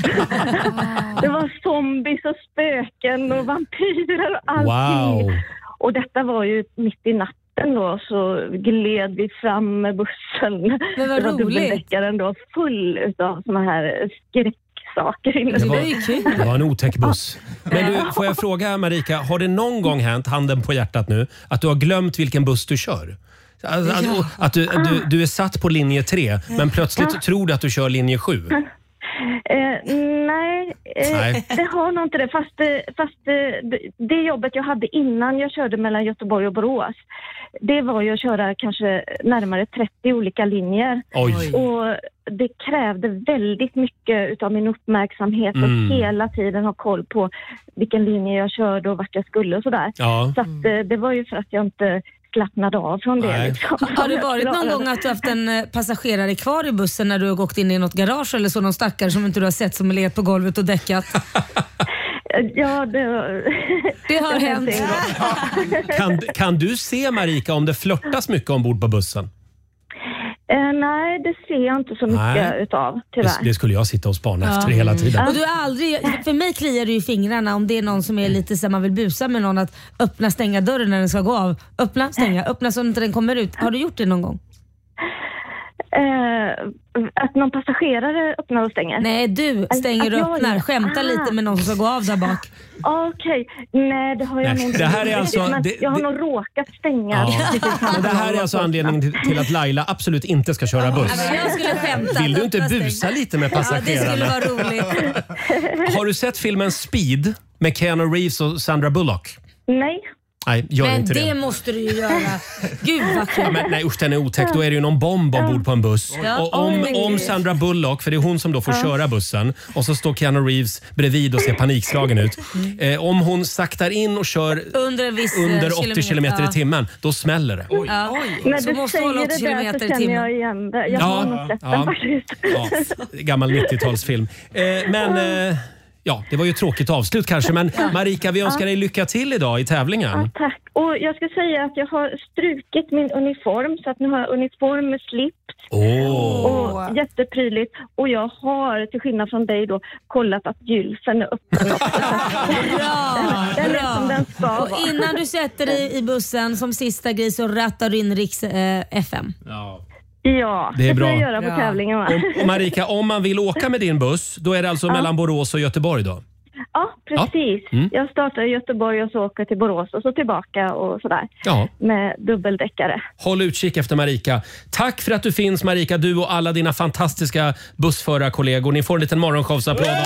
Det var zombies och spöken och vampyrer och allting. Wow. Och detta var ju mitt i natten då, så gled vi fram med bussen. Men vad Det var roligt. dubbeldäckaren då, full utav såna här saker inne. Det var, det var en otäck buss. Men du, får jag fråga Marika, har det någon gång hänt, handen på hjärtat nu, att du har glömt vilken buss du kör? Alltså, att, Ja. att du, du, du är satt på linje tre, men plötsligt Ja. tror du att du kör linje sju. Eh, nej, eh, Nej. det har nog inte det. Fast, eh, fast eh, det, det jobbet jag hade innan jag körde mellan Göteborg och Borås, det var ju att köra kanske närmare trettio olika linjer. Oj. Och det krävde väldigt mycket av min uppmärksamhet och Mm. hela tiden ha koll på vilken linje jag körde och vart jag skulle och sådär. Ja. Så att, eh, det var ju för att jag inte slappnade av från det. Nej. Liksom. Har det varit någon gång att du haft en eh, passagerare kvar i bussen när du har gått in i något garage eller så, någon stackare som inte du har sett som är legat på golvet och däckat? Ja, det, det har hänt. Kan, kan du se, Marika, om det flörtas mycket ombord på bussen? Eh, nej, det ser jag inte så mycket Nej. utav, Det, tyvärr. det skulle jag sitta och spana Ja. efter hela tiden. Och du har aldrig, för mig kliar det i fingrarna om det är någon som är lite så här, man vill busa med någon, att öppna, stänga dörren när den ska gå av. Öppna, stänga, öppna så att inte den kommer ut. Har du gjort det någon gång? Eh, att någon passagerare öppnar och stänger? Nej, du stänger Att och jag öppnar. gör- Skämta Ah. lite med någon som ska gå av där bak. Okej, nej det har jag Nej, nog inte det här är gjort alltså- riktigt, men det- jag har det- nog råkat stänga. Ja. precis när Men det här jag är var alltså på. anledningen till, till att Laila absolut inte ska köra buss. Ja, men jag skulle skämta. Vill du inte Öppna, stäng. busa lite med Ja, det passagerarna? skulle vara roligt. Har du sett filmen Speed med Keanu Reeves och Sandra Bullock? Nej. Nej, gör Men inte det. det. måste du ju göra. Gud vad kul. Ja, men, nej usch, den är otäck. Då är det ju någon bomb ombord på en buss. Ja. Och om, Oj. om Sandra Bullock, för det är hon som då får Ja. köra bussen, och så står Keanu Reeves bredvid och ser panikslagen ut. Eh, om hon saktar in och kör Under en viss under eh, åttio kilometer i ja. timmen, då smäller det. Ja. När Så du måste hålla säger åttio det där kilometer så i känner timmen. jag igen det. Jag Ja. har nog sett Ja. den faktiskt. Ja, gammal nittiotalsfilm. Eh, men eh, ja, det var ju ett tråkigt avslut kanske. Men Marika, vi önskar dig lycka till idag i tävlingen. Ja, tack. Och jag ska säga att jag har strukit min uniform så att nu har jag uniform med slips. Åh. Och jätteprydligt. Och jag har, till skillnad från dig då, kollat att gylfen är öppen också. Bra, Den är bra. som den ska Och vara. innan du sätter dig i bussen som sista grej så rattar du in Riks eh, F M. Ja. Ja, Det är får bra. jag göra på Bra. tävlingen va? Och, och Marika, om man vill åka med din buss, då är det alltså Ja. mellan Borås och Göteborg då? Ja, precis. Ja. Mm. Jag startar i Göteborg och så åker till Borås och så tillbaka och sådär. Ja. Med dubbeldäckare. Håll utkik efter Marika. Tack för att du finns, Marika, du och alla dina fantastiska bussförarkollegor. Ni får en liten morgonshowsapplåd av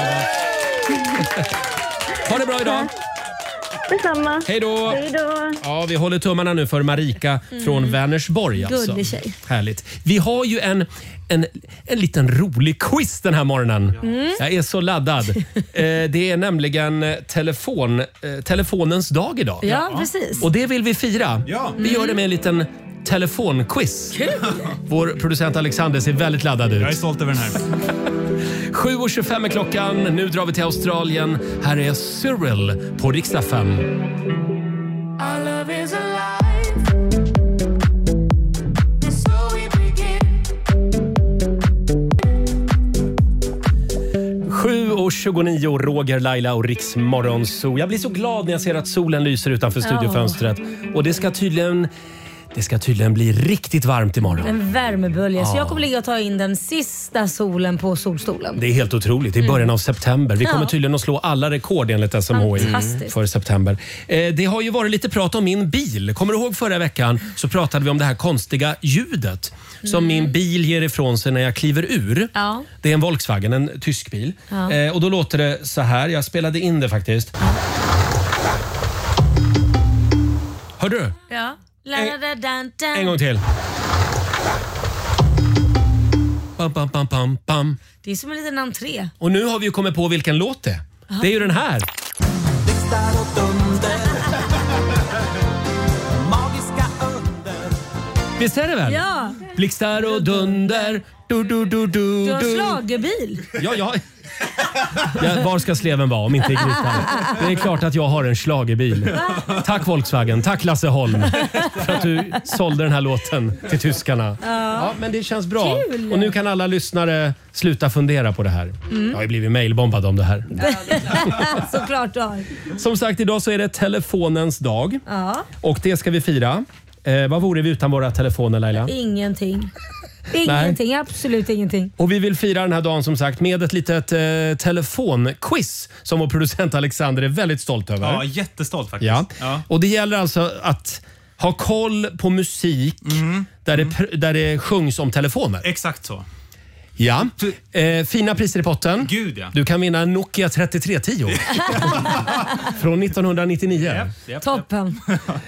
oss. Ha det bra idag. Detsamma. Hej då. Hej då. Ja, vi håller tummarna nu för Marika från Vänersborg. Alltså. Gullig tjej. Härligt. Vi har ju en, en, en liten rolig quiz den här morgonen. Mm. Jag är så laddad. eh, det är nämligen telefon, eh, telefonens dag idag. Ja, precis. Och det vill vi fira. Vi gör det med en liten telefonquiz. Kul. Vår producent Alexander ser väldigt laddad ut. Jag är stolt över den här. sju och tjugofem är klockan. Nu drar vi till Australien. Här är Cyril på Rix F M. Our love is alive. And so we begin. sju och tjugonio, Roger, Laila och Rix Morgonzoo. Jag blir så glad när jag ser att solen lyser utanför studiofönstret. Och det ska tydligen... Det ska tydligen bli riktigt varmt imorgon. En värmebölja. Så Ja. jag kommer ligga och ta in den sista solen på solstolen. Det är helt otroligt. I början av september. Vi kommer Ja. tydligen att slå alla rekord enligt S M H I Fantastiskt. för september. Eh, det har ju varit lite prat om min bil. Kommer du ihåg förra veckan så pratade vi om det här konstiga ljudet som min bil ger ifrån sig när jag kliver ur. Ja. Det är en Volkswagen, en tysk bil. Ja. Eh, och då låter det så här. Jag spelade in det faktiskt. Hör du? Ja. La, la, da, dan, dan. En gång till. Bam, bam, bam, bam, bam. Det är som en liten entré. Och nu har vi ju kommit på vilken låt det är. Det är ju den här. Visst är det väl? Ja. Blixtar och dunder. Du, du, du, du, Du har en du. schlagerbil. Ja, ja. Ja, var ska sleven vara om inte i grytan? Det är klart att jag har en schlagerbil. Tack Volkswagen, tack Lasse Holm för att du sålde den här låten till tyskarna. Ja, men det känns bra. Kul. Och nu kan alla lyssnare sluta fundera på det här. Mm. Jag har ju blivit mailbombad om det här. Såklart du har. Som sagt, idag så är det telefonens dag. Ja. Och det ska vi fira. Eh, vad vore vi utan våra telefoner, Laila? Ingenting. Ingenting, Nej. absolut ingenting. Och vi vill fira den här dagen som sagt med ett litet eh, telefonquiz som vår producent Alexander är väldigt stolt över. Ja, jättestolt faktiskt. Ja. Ja. Och det gäller alltså att ha koll på musik mm. Där, mm. Det, där det sjungs om telefoner. Exakt så. Ja, eh, fina priser i potten. Gud, ja. Du kan vinna en Nokia trettiotre tio från nittonhundranittionio. Yep, yep, Toppen.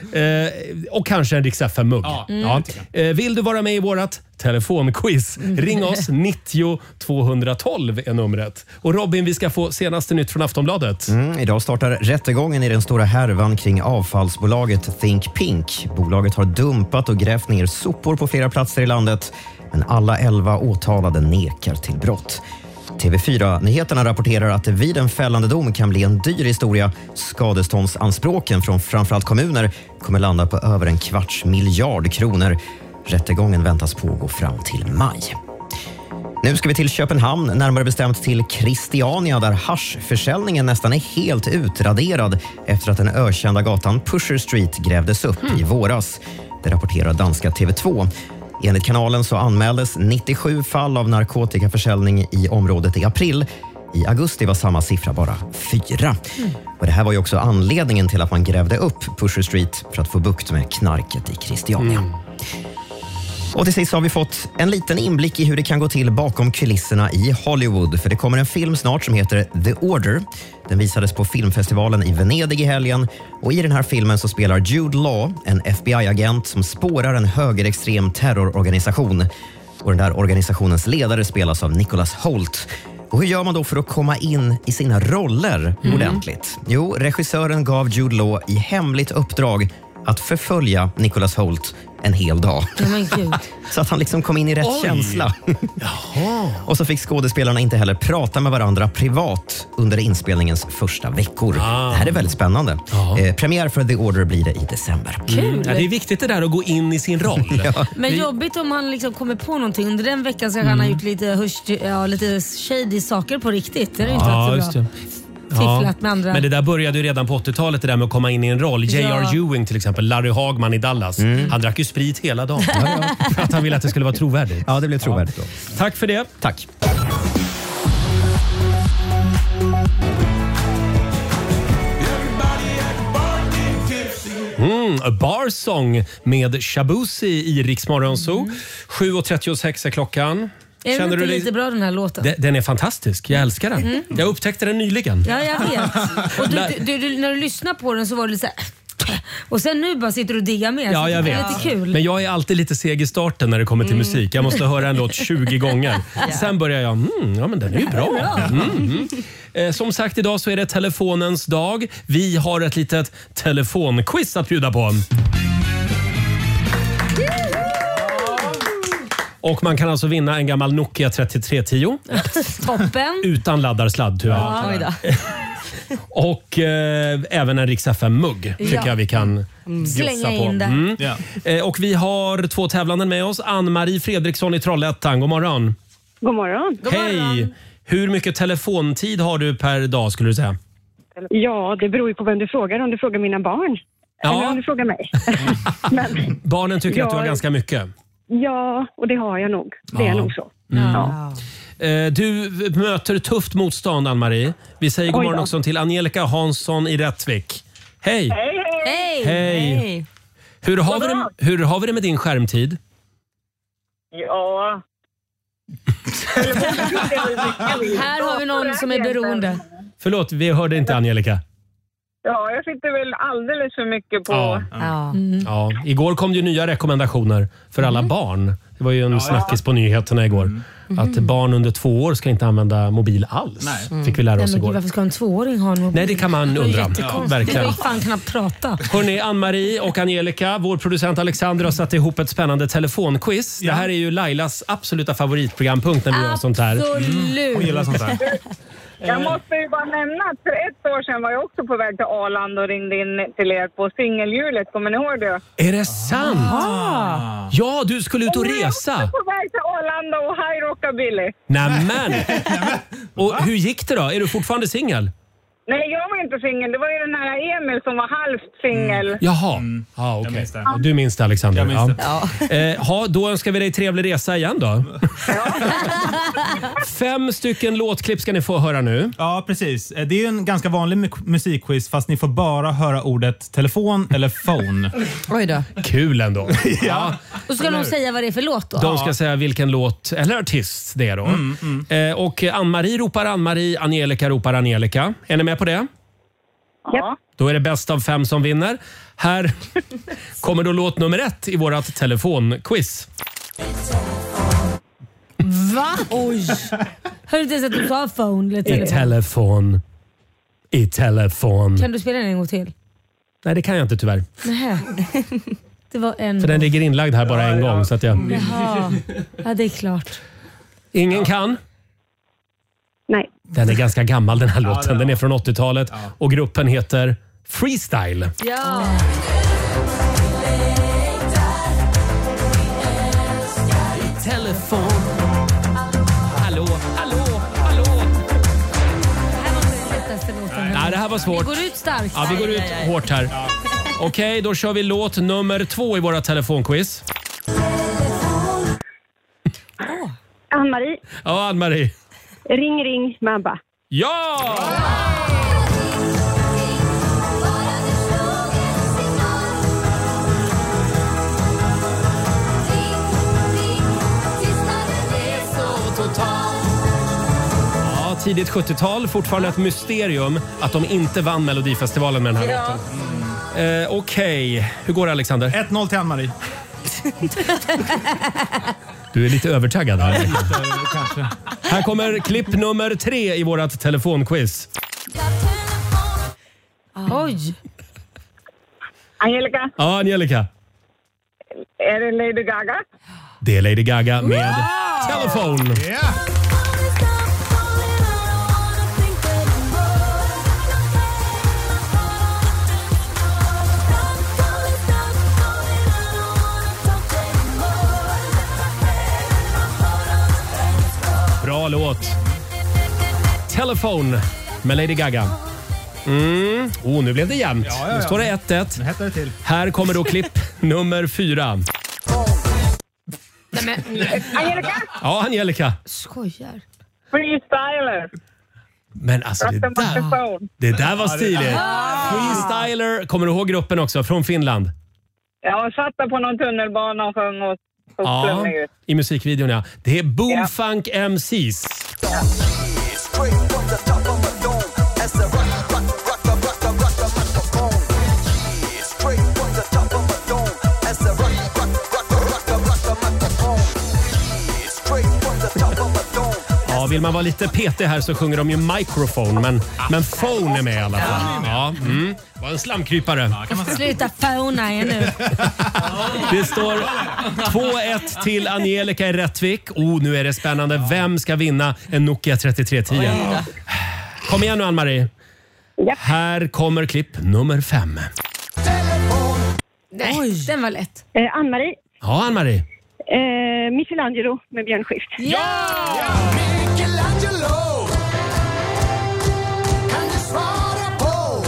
Eh, och kanske en Rix F M-mugg. Ja, mm. ja. eh, vill du vara med i vårat telefonquiz? Mm. Ring oss, nittio tvåhundratolv är numret. Och Robin, vi ska få senaste nytt från Aftonbladet. Mm, idag startar rättegången i den stora härvan kring avfallsbolaget Think Pink. Bolaget har dumpat och grävt ner sopor på flera platser i landet. Men alla elva åtalade nekar till brott. T V fyra-nyheterna rapporterar att det vid en fällande dom kan bli en dyr historia. Skadeståndsanspråken från framförallt kommuner kommer landa på över en kvarts miljard kronor. Rättegången väntas pågå fram till maj. Nu ska vi till Köpenhamn, närmare bestämt till Christiania där haschförsäljningen nästan är helt utraderad efter att den ökända gatan Pusher Street grävdes upp mm. i våras. Det rapporterar danska T V två. Enligt kanalen så anmäldes nittiosju fall av narkotikaförsäljning i området i april. I augusti var samma siffra bara fyra. Mm. Och det här var ju också anledningen till att man grävde upp Pusher Street för att få bukt med knarket i Christiania. Mm. Och till sist har vi fått en liten inblick i hur det kan gå till bakom kulisserna i Hollywood. För det kommer en film snart som heter The Order. Den visades på filmfestivalen i Venedig i helgen. Och i den här filmen så spelar Jude Law, en F B I-agent som spårar en högerextrem terrororganisation. Och den där organisationens ledare spelas av Nicholas Hoult. Och hur gör man då för att komma in i sina roller mm. ordentligt? Jo, regissören gav Jude Law i hemligt uppdrag att förfölja Nicholas Hoult en hel dag. Ja, men Gud. Så att han liksom kom in i rätt Oj. känsla. Jaha. Och så fick skådespelarna inte heller prata med varandra privat under inspelningens första veckor. Ah. Det här är väldigt spännande. Eh, premiär för The Order blir det i december. Kul. Mm. Ja, det är viktigt det där att gå in i sin roll. Ja. Men Vi... jobbigt om han liksom kommer på någonting. Under den veckan så mm. han har gjort lite, hush, ja, lite shady saker på riktigt. Det är inte ja, så bra. Ja, med andra. Men det där började ju redan på åttiotalet, det där med att komma in i en roll. J R. Ja. Ewing till exempel, Larry Hagman i Dallas. Mm. Han drack ju sprit hela dagen. För att han ville att det skulle vara trovärdigt. Ja, det blev trovärdigt. Ja. Tack för det. Tack. Mm, A Bar Song med Shabuzi i Rix Morgon Zoo. Mm. sju och trettiosex är klockan. Är den inte lite dig... bra den här låten? Den, den är fantastisk, jag älskar den. Mm. Jag upptäckte den nyligen. Ja, jag vet. Och du, du, du, när du lyssnar på den så var det lite så här... Och sen nu bara sitter du och diggar med. Ja, jag vet. Det är lite kul. Men jag är alltid lite seg i starten när det kommer till mm. musik. Jag måste höra en låt tjugo gånger. Ja. Sen börjar jag, mm, ja men den är ju bra. Mm, mm. Eh, som sagt, idag så är det telefonens dag. Vi har ett litet telefonquiz att bjuda på. Och man kan alltså vinna en gammal Nokia trettiotre tio. Toppen. Utan laddarsladd tyvärr. Ja, och eh, även en Rix F M-mugg tycker ja. jag vi kan mm. slänga på. in det. Mm. Ja. Eh, och vi har två tävlanden med oss. Ann-Marie Fredriksson i Trollhättan. God morgon. God morgon. God Hej. morgon. Hur mycket telefontid har du per dag skulle du säga? Ja, det beror ju på vem du frågar. Om du frågar mina barn. Ja. Eller om du frågar mig. Men, barnen tycker jag, att du har ganska mycket. Ja, och det har jag nog. Det ja. är nog så. Mm. Ja. Du möter tufft motstånd, Ann-Marie. Vi säger god morgon också till Angelica Hansson i Rättvik. Hej! Hej, hej! Hej! hej. Hur, har vi det, hur har vi det med din skärmtid? Ja... Här har vi någon som är beroende. Förlåt, vi hörde inte Angelica. Ja, jag sitter väl alldeles för mycket på... Ja. Ja. Mm. Ja. Igår kom det ju nya rekommendationer för alla mm. barn. Det var ju en ja, snackis ja. på nyheterna igår. Mm. Att barn under två år ska inte använda mobil alls. Nej. Fick vi lära oss Nej, igår. Varför ska en tvååring ha en mobil? Nej, det kan man undra. Ja, verkligen. Jag fan knappt prata. Hörrni, Ann-Marie och Angelica, vår producent Alexander har satt ihop ett spännande telefonquiz. Ja. Det här är ju Lailas absoluta favoritprogrampunkt när vi gör sånt här. Absolut. Hon gillar sånt här. Jag måste ju bara nämna att för ett år sedan var jag också på väg till Arlanda och ringde in till er på singelhjulet. Kommer ni ihåg det? Är det sant? Ah. Ja, du skulle ut och resa. Jag var på väg till Arlanda och high rockabilly. Nämen! Och hur gick det då? Är du fortfarande singel? Nej, jag var inte singel. Det var ju den här Emil som var halvt singel. Mm. Jaha, mm. ah, okej. Okay. Du minns det, Alexander. Jag minns ja. det. Eh, ha, då önskar vi dig trevlig resa igen då. Fem stycken låtklipp ska ni få höra nu. Ja, precis. Det är ju en ganska vanlig mu- musikquiz fast ni får bara höra ordet telefon eller phone. Oj då. Kul ändå. Ja. Och ska de säga vad det är för låt då? De ska säga vilken låt eller artist det är då. Mm, mm. Eh, och Ann-Marie ropar Ann-Marie, Angelica ropar Angelica. Är ni med på det? Ja. Då är det bäst av fem som vinner. Här kommer då låt nummer ett i vårat telefonquiz. Va? Oj. Hör du inte ens att du sa phone eller telefon? I telefon. I telefon. Kan du spela den en gång till? Nej, det kan jag inte tyvärr. Nähä. Det var en... För den ligger inlagd här bara en gång. Så att jag... Jaha. Ja, det är klart. Ingen kan? Nej. Den är ganska gammal den här Ja, låten. Den är från åttiotalet Ja. och gruppen heter Freestyle. Ja. Telefon. Hallå, hallå, hallå. Det här var inte den lättaste låten. Nej, det här var svårt. Vi går ut starkt. Ja, vi går ut hårt här. Okej, då kör vi låt nummer två i våra telefonquiz. Ann-Marie, Ja, Ann-Marie. ring ring Mabba. Ja! Ja, tidigt sjuttiotal. Fortfarande ett mysterium att de inte vann Melodifestivalen med den här låten. Eh, Okej, hur går det, Alexander? ett noll till Ann-Marie. Du är lite övertaggad här. Kanske. Här kommer klipp nummer tre i vårat telefonquiz. Oj. Angelica, Ja, Angelica. är det Lady Gaga? Det är Lady Gaga med Telefon. Yeah. Bra låt. Telefon med Lady Gaga. Mm. Oh, nu blev det jämnt. Ja, ja, ja. Nu står det ett ett. Nu hettar det till. Här kommer då klipp nummer fyra. Nej, men, Angelica, Ja, Angelica. skojar. freestyler. Men alltså det där, Rastafari. det där var stiligt. Freestyler. Kommer du ihåg gruppen också? Från Finland? Jag satt där på någon tunnelbana och sjöng och såg Ja, flummig ut. i musikvideon ja. Det är Boomfunk Ja. M Cs. Ja, vill man vara lite petig här så sjunger de ju microphone, men, men phone är med i alla fall. Ja, mm. Var en slamkrypare. Sluta phona er nu. Det står två ett till Angelica i Rättvik. Oh, nu är det spännande. Vem ska vinna en Nokia trettiotre tio? Kom igen nu, Ann-Marie. Här kommer klipp nummer fem. Nej, den var lätt. Eh, Ann-Marie, Ja, Ann-Marie. eh, Michelangelo med Björn Skifs. Ja! Michelangelo, kan du svara på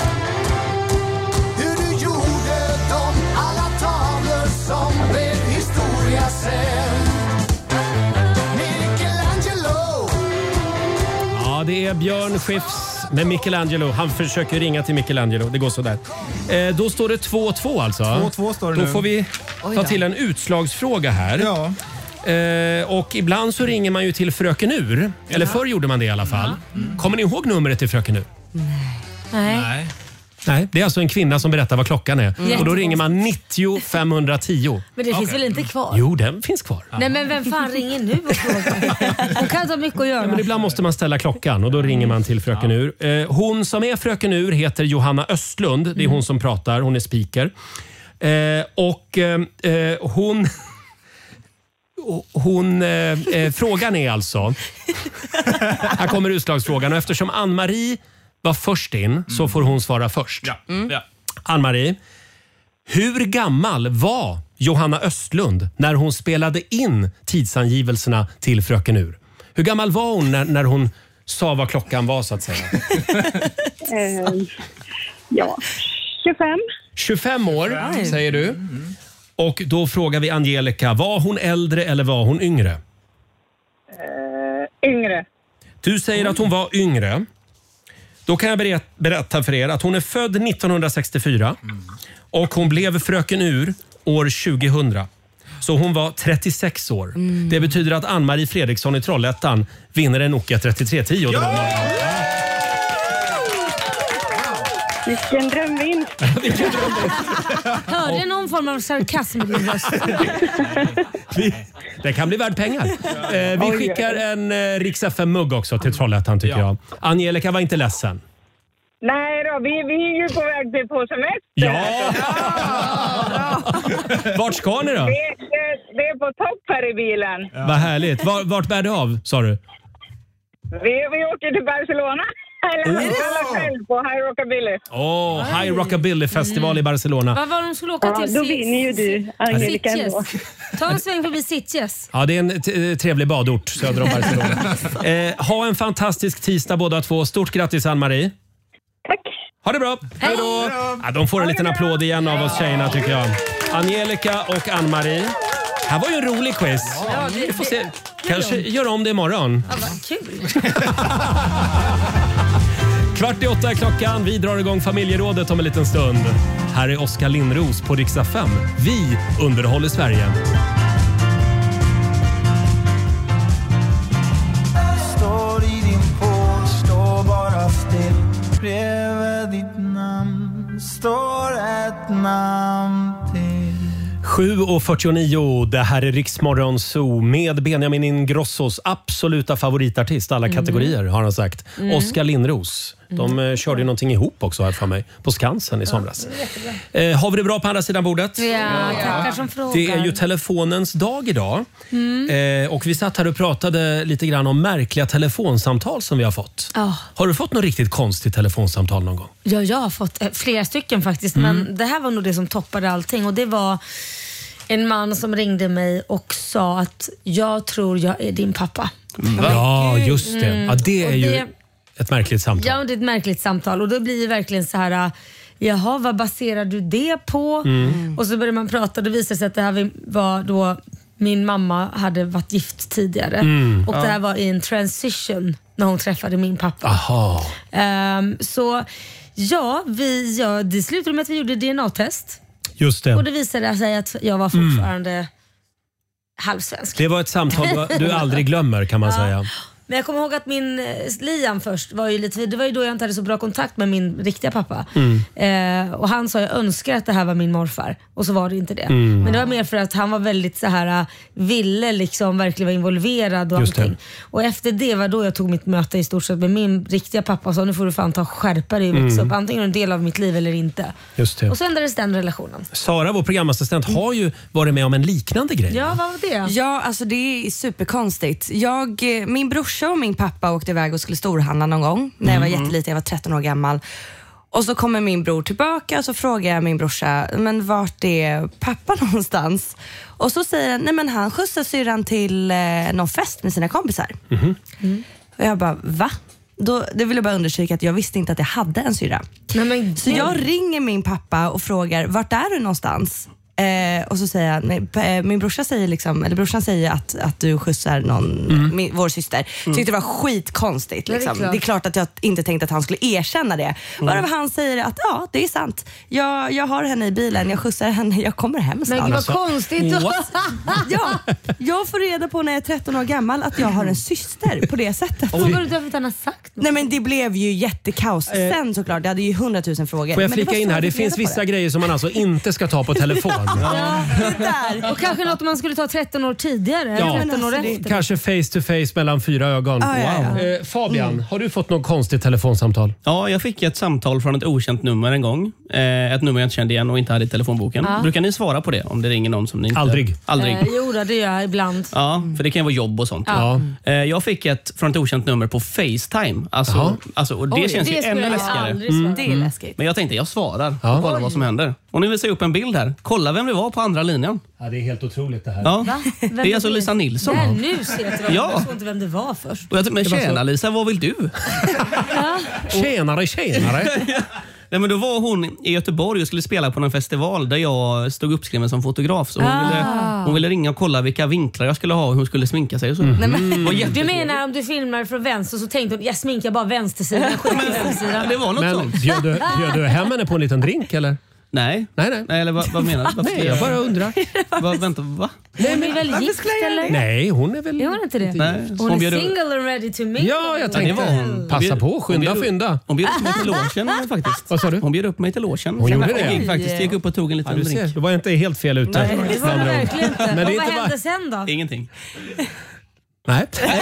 hur du gjorde de alla tavlor som blev historia sen? Michelangelo. Ja, det är Björn Skifs med Michelangelo. Han försöker ringa till Michelangelo. Det går så där. Eh, då står det två två alltså. två två står det Då nu. får vi Oj ta då. till en utslagsfråga här. Ja. Eh, och ibland så ringer man ju till Fröken Ur. Eller förr gjorde man det i alla fall. Kommer ni ihåg numret till Fröken Ur? Nej. Nej. Nej, det är alltså en kvinna som berättar vad klockan är. Mm. Och då ringer man nittio femhundratio. Men det finns väl inte kvar? Jo, den finns kvar. Nej, men vem fan ringer nu och frågar? Hon kan inte ha mycket att göra. Men ibland måste man ställa klockan och då ringer man till Fröken Ur. Eh, hon som är Fröken Ur heter Johanna Östlund. Det är hon som pratar. Hon är speaker. Eh, och eh, eh, hon... Hon, eh, eh, frågan är alltså... Här kommer utslagsfrågan. Och eftersom Ann-Marie var först in så får hon svara först. Ja. Ja. Ann-Marie, hur gammal var Johanna Östlund när hon spelade in tidsangivelserna till Fröken Ur? Hur gammal var hon när, när hon sa vad klockan var så att säga? Eh, ja, tjugofem. tjugofem år säger du. Och då frågar vi Angelica, var hon äldre eller var hon yngre? Eh, yngre. Du säger att hon var yngre. Då kan jag berätta, berätta för er att hon är född nittonhundrasextiofyra och hon blev fröken ur år tjugohundra. Så hon var trettiosex år. Mm. Det betyder att Ann-Marie Fredriksson i Trollhättan vinner en Nokia trettiotre tio. Ja! Vilken drömvinst. Hörde någon form av sarkasm i din röst? Det kan bli värd pengar. Eh, vi skickar en eh, Rix F M-mugg också till Trollhättan tycker jag. Angelica var inte ledsen. Nej då, vi, vi är ju på väg till på semester. Ja! Vart ska ni då? Det, det, det är på topp här i bilen. Ja. Vad härligt. Var, vart bär det av, sa du? Vi, vi åker till Barcelona. Eller oh. själv på High Rockabilly. Åh, oh, High Rockabilly festival mm. i Barcelona. Vad var de skulle åka till? Ja, då vinner ju du, Angelica. Ta en sväng förbi Sitges. Ja, det är en t- trevlig badort söder om Barcelona. eh, ha en fantastisk tisdag båda två. Stort grattis Ann-Marie. Tack. Ha det bra. Hej då. Ja, de får en liten applåd igen av oss tjejerna tycker jag. Angelica och Ann-Marie. Här var ju en rolig quiz. Ja, det, vi får se. Kanske gör om det imorgon. Ja, vad kul. Kvart i åtta är klockan. Vi drar igång familjerådet om en liten stund. Här är Oskar Lindros på Rix F M. Vi underhåller Sverige. Står i din pool, står bara still. Bredvid ditt namn står ett namn till. sju och fyrtionio, det här är Riksmorgon Zoo med Benjamin Ingrossos absoluta favoritartist, alla kategorier har han sagt. Mm. Oskar Lindros. De mm. körde ju någonting ihop också här för mig på Skansen i somras. Ja, eh, har vi det bra på andra sidan bordet? Ja, tackar som frågar. Det är ju telefonens dag idag. Mm. Eh, och vi satt här och pratade lite grann om märkliga telefonsamtal som vi har fått. Oh. Har du fått något riktigt konstigt telefonsamtal någon gång? Ja, jag har fått eh, flera stycken faktiskt. Mm. Men det här var nog det som toppade allting. Och det var en man som ringde mig och sa att jag tror jag är din pappa. Mm. Ja, just det. Ja, det är och ju... Det, ett märkligt samtal. Ja, det är ett märkligt samtal. Och då blir det verkligen så här, jaha, vad baserar du det på? Mm. Och så börjar man prata och det visar sig att det här var då min mamma hade varit gift tidigare. Mm. Och ja. Det här var i en transition när hon träffade min pappa. Aha. Um, så ja, vi, ja, det slutade med att vi gjorde D N A-test. Just det. Och det visade sig att jag var fortfarande mm. halvsvensk. Det var ett samtal du aldrig glömmer kan man ja. säga. Men jag kommer ihåg att min Liam först var ju lite, det var ju då jag inte hade så bra kontakt med min riktiga pappa. Mm. Eh, och han sa jag önskar att det här var min morfar. Och så var det inte det. Mm. Men det var mer för att han var väldigt så här, ville liksom verkligen vara involverad och allting. Och efter det var då jag tog mitt möte i stort sett med min riktiga pappa och sa nu får du fan ta skärpa dig och växa upp. Antingen är en del av mitt liv eller inte. Just det. Och så ändrades den relationen. Sara, vår programassistent, har ju varit med om en liknande grej. Ja, vad var det? Ja, alltså det är superkonstigt. Jag, min brorsa och min pappa åkte iväg och skulle storhandla någon gång när jag var mm. jätteliten, jag var tretton år gammal. Och så kommer min bror tillbaka och så frågar jag min brorsa, men vart är pappa någonstans? Och så säger han, nej men han skjutsar syrran till eh, någon fest med sina kompisar. Mm. Mm. Och jag bara, va? Då, det vill jag bara undersöka att jag visste inte att jag hade en syra. Nej, men, så jag ringer min pappa och frågar, vart är du någonstans? Eh, och så säger jag, nej, min brorsa säger liksom, eller brorsan säger att, att du skjutsar någon, mm. min, vår syster. Mm. Tyckte det var skitkonstigt. Liksom. Det, är det är klart att jag inte tänkte att han skulle erkänna det. Mm. Varav han säger att ja, det är sant. Jag, jag har henne i bilen, jag skjutsar henne, jag kommer hem snart. Men vad konstigt. Ja, jag får reda på när jag är tretton år gammal att jag har en syster på det sättet. Och vad var det därför att han har sagt något? Nej men det blev ju jättekaos. Sen såklart, jag hade ju hundratusen frågor. Får jag flika in här, det finns vissa det. grejer som man alltså inte ska ta på telefon. Ja, där. Och kanske något man skulle ta tretton år tidigare. Ja, tretton år efter. Kanske face to face mellan fyra ögon. Ah, ja, ja. Eh, Fabian, mm. har du fått något konstigt telefonsamtal? Ja, jag fick ett samtal från ett okänt nummer en gång. eh, ett nummer jag inte kände igen och inte hade i telefonboken. Ja. Brukar ni svara på det om det ringer någon som ni inte... Aldrig. Aldrig. Eh, jo, då, det gör jag ibland. Ja, för det kan ju vara jobb och sånt. Ja. Eh, jag fick ett från ett okänt nummer på FaceTime. Alltså, Jaha. alltså, och det Oj, känns det ju skulle ännu jag läskigare. aldrig svara. Det är läskigt. Men jag tänkte, jag svarar Ja. och kollar vad som händer. Och nu visar jag upp en bild här. Kolla vem det var på andra linjen. Ja, det är helt otroligt det här. Ja. Va? Vem Det är alltså Lisa Nilsson. Nej, nu ser jag inte, Ja. jag såg inte vem det var först. Och jag tänkte, men Det var tjena så- Lisa, vad vill du? Tjenare, tjenare. Nej, men då var hon i Göteborg och skulle spela på en festival där jag stod uppskriven som fotograf. Så hon, Ah. ville, hon ville ringa och kolla vilka vinklar jag skulle ha och hur hon skulle sminka sig. Och så. Nej, men, Det var du jättetrevligt. menar om du filmar från vänster så tänkte du jag sminkar bara vänstersidan, jag skiter i högersidan. Det var något Men sånt. bjöd du, bjöd du hem henne på en liten drink eller? Nej. Nej, nej. Nej, eller vad, vad menar du? Varför Nej, jag bara undrar. Va, vänta, va? Hon är väl gift eller? Nej, hon är väl... Är hon inte det? Nej, Hon, hon är bjöd- single and ready to mingle. Ja, jag det tänkte. var hon. Passa på, Hon skynda, bjöd- fynda. Hon bjöd upp mig till logen faktiskt. Vad sa du? Hon bjöd upp mig till logen. Hon gjorde Jag det? gick faktiskt, jag gick upp och tog en Ja, liten du ser, drink. då var jag inte helt fel ute. Nej, det var det med andra ord. verkligen inte. Men det är Och inte vad bara- hände sen då? Ingenting. Nej.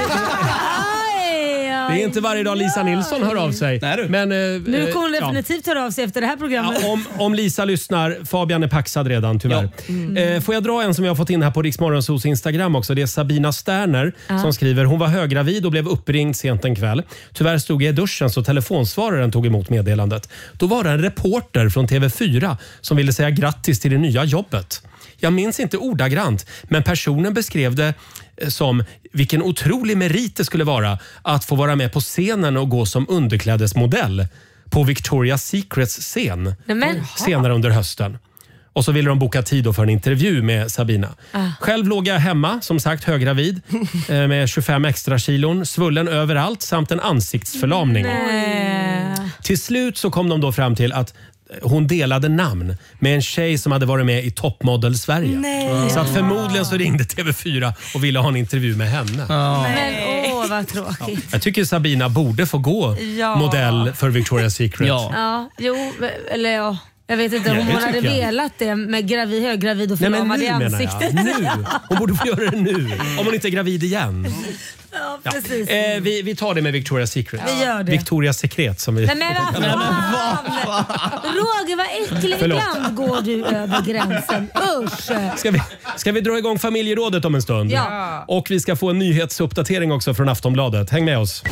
Aj, Det är inte varje dag Lisa Nilsson hör av sig. Nej, du. Men, eh, Nu kommer hon ja. definitivt höra av sig efter det här programmet. Ja, om, om Lisa lyssnar, Fabian är paxad redan tyvärr. Eh, får jag dra en som jag har fått in här på Rix Morgonzos Instagram också. Det är Sabina Sterner Ja. som skriver, hon var höggravid och blev uppringd sent en kväll. Tyvärr stod jag i duschen så telefonsvararen tog emot meddelandet. Då var det en reporter från T V fyra som ville säga grattis till det nya jobbet. Jag minns inte ordagrant, men personen beskrev det eh, som vilken otrolig merit det skulle vara att få vara med på scenen och gå som underklädesmodell på Victoria's Secrets scen Nej, men, senare under hösten. Och så ville de boka tid då för en intervju med Sabina. Ah. Själv låg jag hemma, som sagt höggravid, eh, med tjugofem extra kilon, svullen överallt samt en ansiktsförlamning. nej. Till slut så kom de då fram till att hon delade namn med en tjej som hade varit med i Toppmodel Sverige. Nej. Så att förmodligen så ringde T V fyra och ville ha en intervju med henne. Men åh vad tråkigt. Jag tycker Sabina borde få gå Ja. modell för Victoria's Secret. Ja. Ja, jo, eller ja. Jag vet inte Ja, om det hon hade tycker jag. velat det med gravid, höggravid och Nej, men förlamad nu i menar ansiktet. jag. Nu. Hon borde få göra det nu. Om hon inte är gravid igen. Ja, Ja. precis. Eh, vi, vi tar det med Victoria's Secret. Vi gör det. Victoria's Secret som vi... Nej men vad fan! Roger vad äcklig, Förlåt. ibland går du över gränsen. Usch! Ska vi, ska vi dra igång familjerådet om en stund? Ja. Och vi ska få en nyhetsuppdatering också från Aftonbladet. Häng med oss.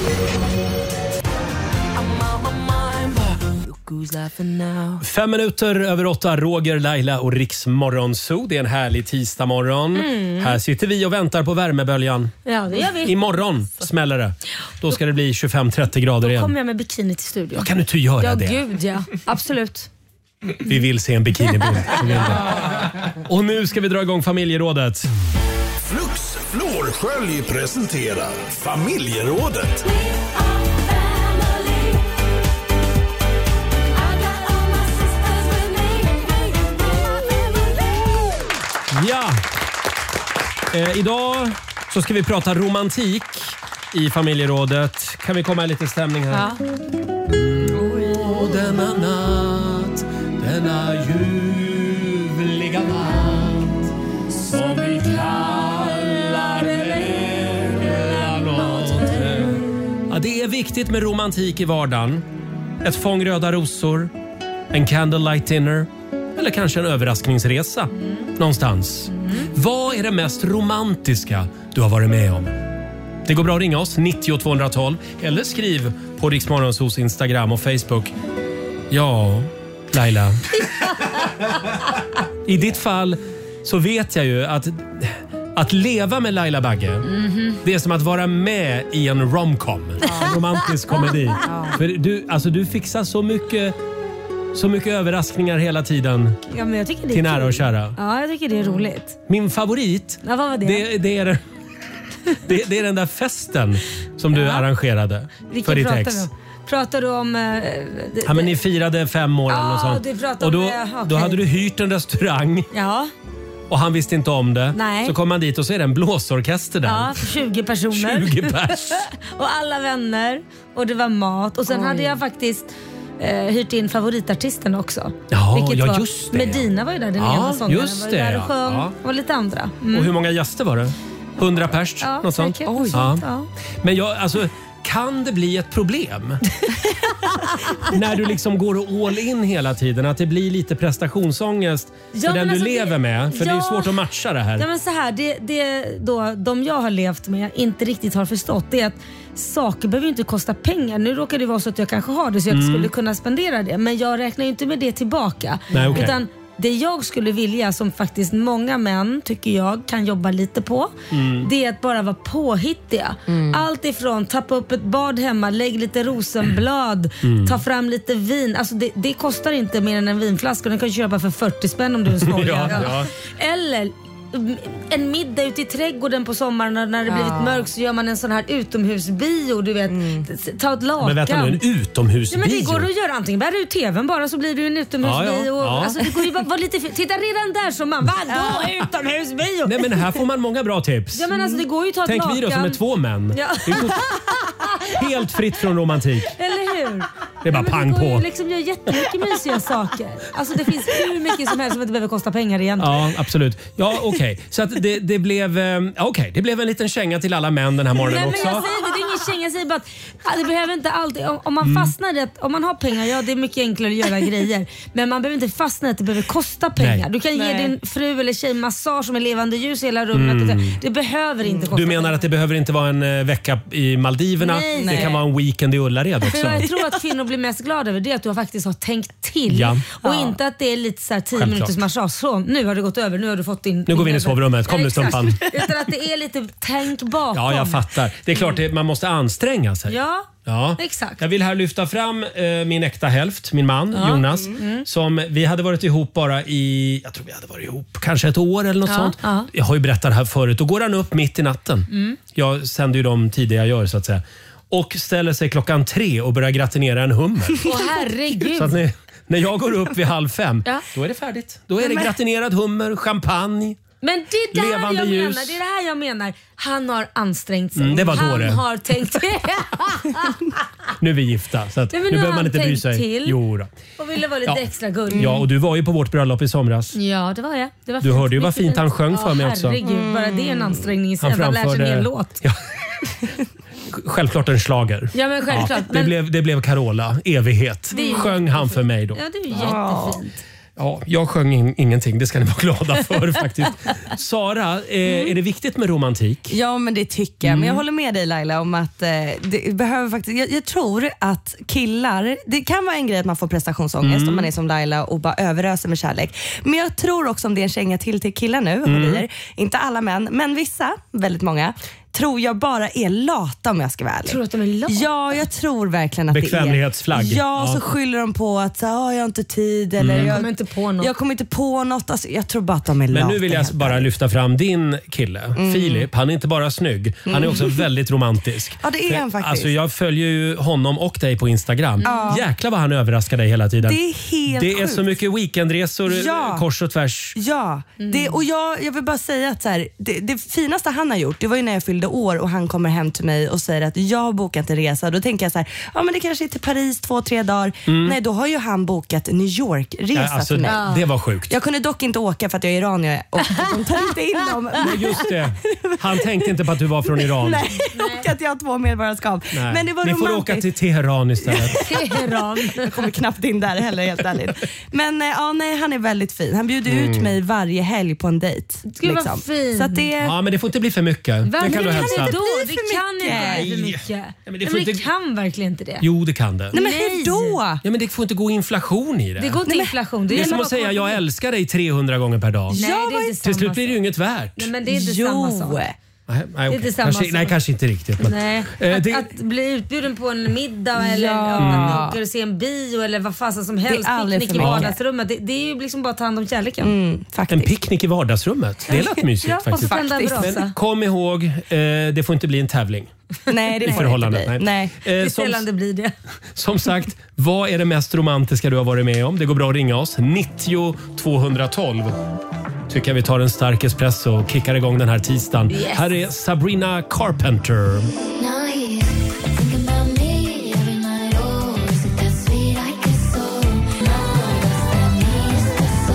Fem minuter över åtta, Roger, Laila och Rix Morgonzoo. Det är en härlig tisdagmorgon. Mm. Här sitter vi och väntar på värmeböljan. Ja det gör vi. Imorgon smäller det. Då ska det bli tjugofem trettio grader Då kommer igen. jag med bikini till studion. Då kan du inte göra Ja det. gud ja, absolut. Vi vill se en bikinibild. Vi vill det. Och nu ska vi dra igång familjerådet. Flux Flårskölj presenterar Familjerådet. Ja! Eh, idag så ska vi prata romantik i familjerådet. Kan vi komma i lite stämning här? Ja. Åh, denna natt, denna ljuvliga natt som vi kallar mellanåten. Ja, det är viktigt med romantik i vardagen. Ett fång röda rosor, en candlelight dinner eller kanske en överraskningsresa Mm. någonstans. Vad är det mest romantiska du har varit med om? Det går bra att ringa oss, nittio tvåhundratolv eller skriv på Rix Morgonzos Instagram och Facebook. Ja, Laila. I ditt fall så vet jag ju att att leva med Laila Bagge, Mhm. det är som att vara med i en romcom. En romantisk komedi. För du, alltså, du fixar så mycket, så mycket överraskningar hela tiden Ja, men jag tycker det är till nära kul. och kära. Ja, jag tycker det är roligt. Min favorit, Ja, vad var det? det, det, är, det, det är den där festen som du Ja. arrangerade Vilken för ditt pratar ex. vi om? Pratar du om... eh, det- Ja, men ni firade fem år eller Ja, något sånt. du pratar Och då, om det, okej. då hade du hyrt en restaurang Ja, och han visste inte om det. Nej. Så kom man dit och så är det en blåsorkester där. ja, för tjugo personer. tjugo pers. Och alla vänner. Och det var mat. Och sen Oj. hade jag faktiskt eh, hyrt in favoritartisten också. Ja, Vilket ja, var, just det. Medina var ju där, den Ja, ena sångaren. just var ju det, där ja. och sjöng. Ja. Och lite andra. Mm. Och hur många gäster var det? Hundra pers? Ja, något sånt? säkert. Något Ja. sånt, ja. Men jag, alltså, kan det bli ett problem? När du liksom går all in hela tiden, att det blir lite prestationsångest för Ja, den men du alltså lever det- med. För det är ju ja. svårt att matcha det här. Ja, men så här, det, det då, de jag har levt med inte riktigt har förstått det är att saker behöver ju inte kosta pengar. Nu råkar det vara så att jag kanske har det så jag Mm. skulle kunna spendera det. Men jag räknar ju inte med det tillbaka. Nej, okej. Utan det jag skulle vilja, som faktiskt många män tycker jag kan jobba lite på, Mm. det är att bara vara påhittiga. Allt ifrån tappa upp ett bad hemma, lägg lite rosenblad, Mm. ta fram lite vin. Alltså det, det kostar inte mer än en vinflaska. Den kan du köpa för fyrtio spänn om du är en snål Ja, jävel. ja. Eller mm, en middag ute i trädgården på sommaren när när det Ja. blivit mörkt, så gör man en sån här utomhusbio, du vet. Ta ett lakan. Men vänta nu, en utomhusbio? Ja, men det går att göra, antingen bär ut tvn bara så blir det ju en utomhusbio. Ja, ja, ja. Alltså, det går ju bara vara lite fint. Titta redan där som man, vadå utomhusbio? Nej, men här får man många bra tips. Ja, men alltså, det går ju att ta ett Tänk lakan. vi då som är två män. Ja. Det är ju helt fritt från romantik. Eller hur? Det är bara Ja, men pang det går ju på. liksom göra jättemycket mysiga saker. Alltså det finns hur mycket som helst som inte behöver kosta pengar egentligen. Ja, absolut. Ja, okej. Så att det, det blev eh, okej, det blev en liten känga till alla män den här morgonen Nej, men också. jag säger det, det är ingen känga. Jag säger bara att ja, det behöver inte alltid, om, om man Mm. fastnar i att, om man har pengar, ja det är mycket enklare att göra grejer. Men man behöver inte fastna i att det behöver kosta pengar. Nej. Du kan ge Nej. din fru eller tjej massage med levande ljus i hela rummet. Mm. Det behöver inte kosta Du menar att det behöver inte vara en eh, vecka i Maldiverna. Nej. Det Nej. kan vara en weekend i Ullared För också. jag tror att kvinnor blir mest glada över det, att du faktiskt har tänkt till. Ja. Och inte att det är lite så här tio Självklart. minuters massage. Så, nu har det gått över, nu har du fått din... Nu går vi in i sovrummet. Kom nu, exakt. Stumpan. Utan att det är lite tänk bakom. Ja, jag fattar. Det är klart att man måste anstränga sig. Ja, Ja. exakt. Jag vill här lyfta fram eh, min äkta hälft, min man Ja. Jonas. Mm. Som vi hade varit ihop bara i, jag tror vi hade varit ihop kanske ett år eller något Ja, sånt. ja. Jag har ju berättat det här förut. Då går han upp mitt i natten. Mm. Jag sänder ju de tider jag gör så att säga. Och ställer sig klockan tre och börjar gratinera en hummer. Åh herregud. Så att ni, när jag går upp vid halv fem, Ja. då är det färdigt. Då är det Men- gratinerad hummer, champagne. Men det är det här Levande jag ljus. menar. Det är det här jag menar. Han har ansträngt sig. Mm, det var då han det. har tänkt Nu är vi gifta så att Nej, nu men nu behöver har man han inte bry tänkt sig. till. Jo då. och ville vara lite Ja. extra gullig. Ja, och du var ju på vårt bröllop i somras. Ja, det var jag. Det var Du fint. hörde ju vad Mycket fint han sjöng för Ja, mig också. Herregud, bara det är en ansträngning i sig. Han Han lär sig en framförde- hel låt. Ja. Självklart en schlager. Ja, men självklart. det, Men- blev, det blev Carola, evighet. Det är ju Sjöng han för mig då. Ja, det är ju jättefint. Ja, jag sjöng in, ingenting, det ska ni vara glada för faktiskt. Sara, eh, är det viktigt med romantik? Ja, men det tycker jag. Men jag Mm. håller med dig Laila om att eh, det behöver faktiskt, jag, jag tror att killar, det kan vara en grej att man får prestationsångest Mm. om man är som Laila och bara överöser med kärlek. Men jag tror också, om det är en känga till till killar nu, Mm. håll i er, inte alla män, men vissa, väldigt många, tror jag bara är lata om jag ska vara ärlig. Tror du att de är lata? Ja, jag tror verkligen att det är. Bekvämlighetsflagg. Ja, Ja. så skyller de på att så, ah, jag har inte tid eller Mm. jag, Jag kommer inte på något. jag kommer inte på något. Alltså, jag tror bara att de är Men lata. nu vill jag helt bara ärligt. lyfta fram din kille, Filip. Han är inte bara snygg, han är också väldigt romantisk. Ja, det är han faktiskt. Alltså, jag följer ju honom och dig på Instagram. Ja. Jäklar vad han överraskar dig hela tiden. Det är helt Det är sjukt. så mycket weekendresor Ja. kors och tvärs. Ja, det, och jag, jag vill bara säga att så här, det, det finaste han har gjort, det var ju när jag fyllde år och han kommer hem till mig och säger att jag har bokat en resa. Då tänker jag så här, ja men det kanske är till Paris två, tre dagar. Nej, då har ju han bokat New York-resa Ja, alltså, för mig. det var sjukt. Jag kunde dock inte åka för att jag är iranier och de tar inte in dem. Men just det, han tänkte inte på att du var från Iran. Nej, och att jag har två medborgarskap. Nej. Men det var Ni får romantiskt. åka till Teheran istället. Teheran. Jag kommer knappt in där heller, helt ärligt. Men eh, ja, nej, han är väldigt fin. Han bjuder Mm. ut mig varje helg på en dejt. Gud, vad fint. Så att det, Ja, men det får inte bli för mycket. Det Varför kan du kan hälsa. det då? bli Det för kan inte bli för Nej. mycket. Ja, men men det det, får men det inte- kan verkligen inte det. Jo, det kan det. nej men Nej. hur då? Ja, men det får inte gå inflation i det. Det går inte inflation. Det är gäller som bara att säga komma- jag älskar dig trehundra gånger per dag. Nej, Ja, det vad är är- inte samma Till slut blir det ju sak. inget värt. Nej, men det är inte samma sak. Nej, nej, Det är okej. inte samma kanske, sak. nej, kanske inte riktigt. Men, Nej, Eh, att, det- att bli utbjuden på en middag eller Ja. ja. Mm. att åka och se en bio eller vad fasen som helst, Det är aldrig picknick i för mycket. vardagsrummet. Det, det är ju liksom bara att ta hand om kärleken. Mm, En faktiskt. picknick i vardagsrummet. Det lät mysigt Ja, och så faktiskt. tända en Faktiskt. brasa. Men kom ihåg, eh, det får inte bli en tävling Nej, det i får det förhållandet. inte bli. Nej. Det är Eh, som, sällan det blir det. som sagt, vad är det mest romantiska du har varit med om? Det går bra att ringa oss. nittio tvåhundratolv. Tycker jag vi tar en stark espresso och kickar igång den här tisdagen. Yes. Här är Sabrina Carpenter. Now he thinking about me every night. Oh, is it that sweet I guess so? Now that's that me is the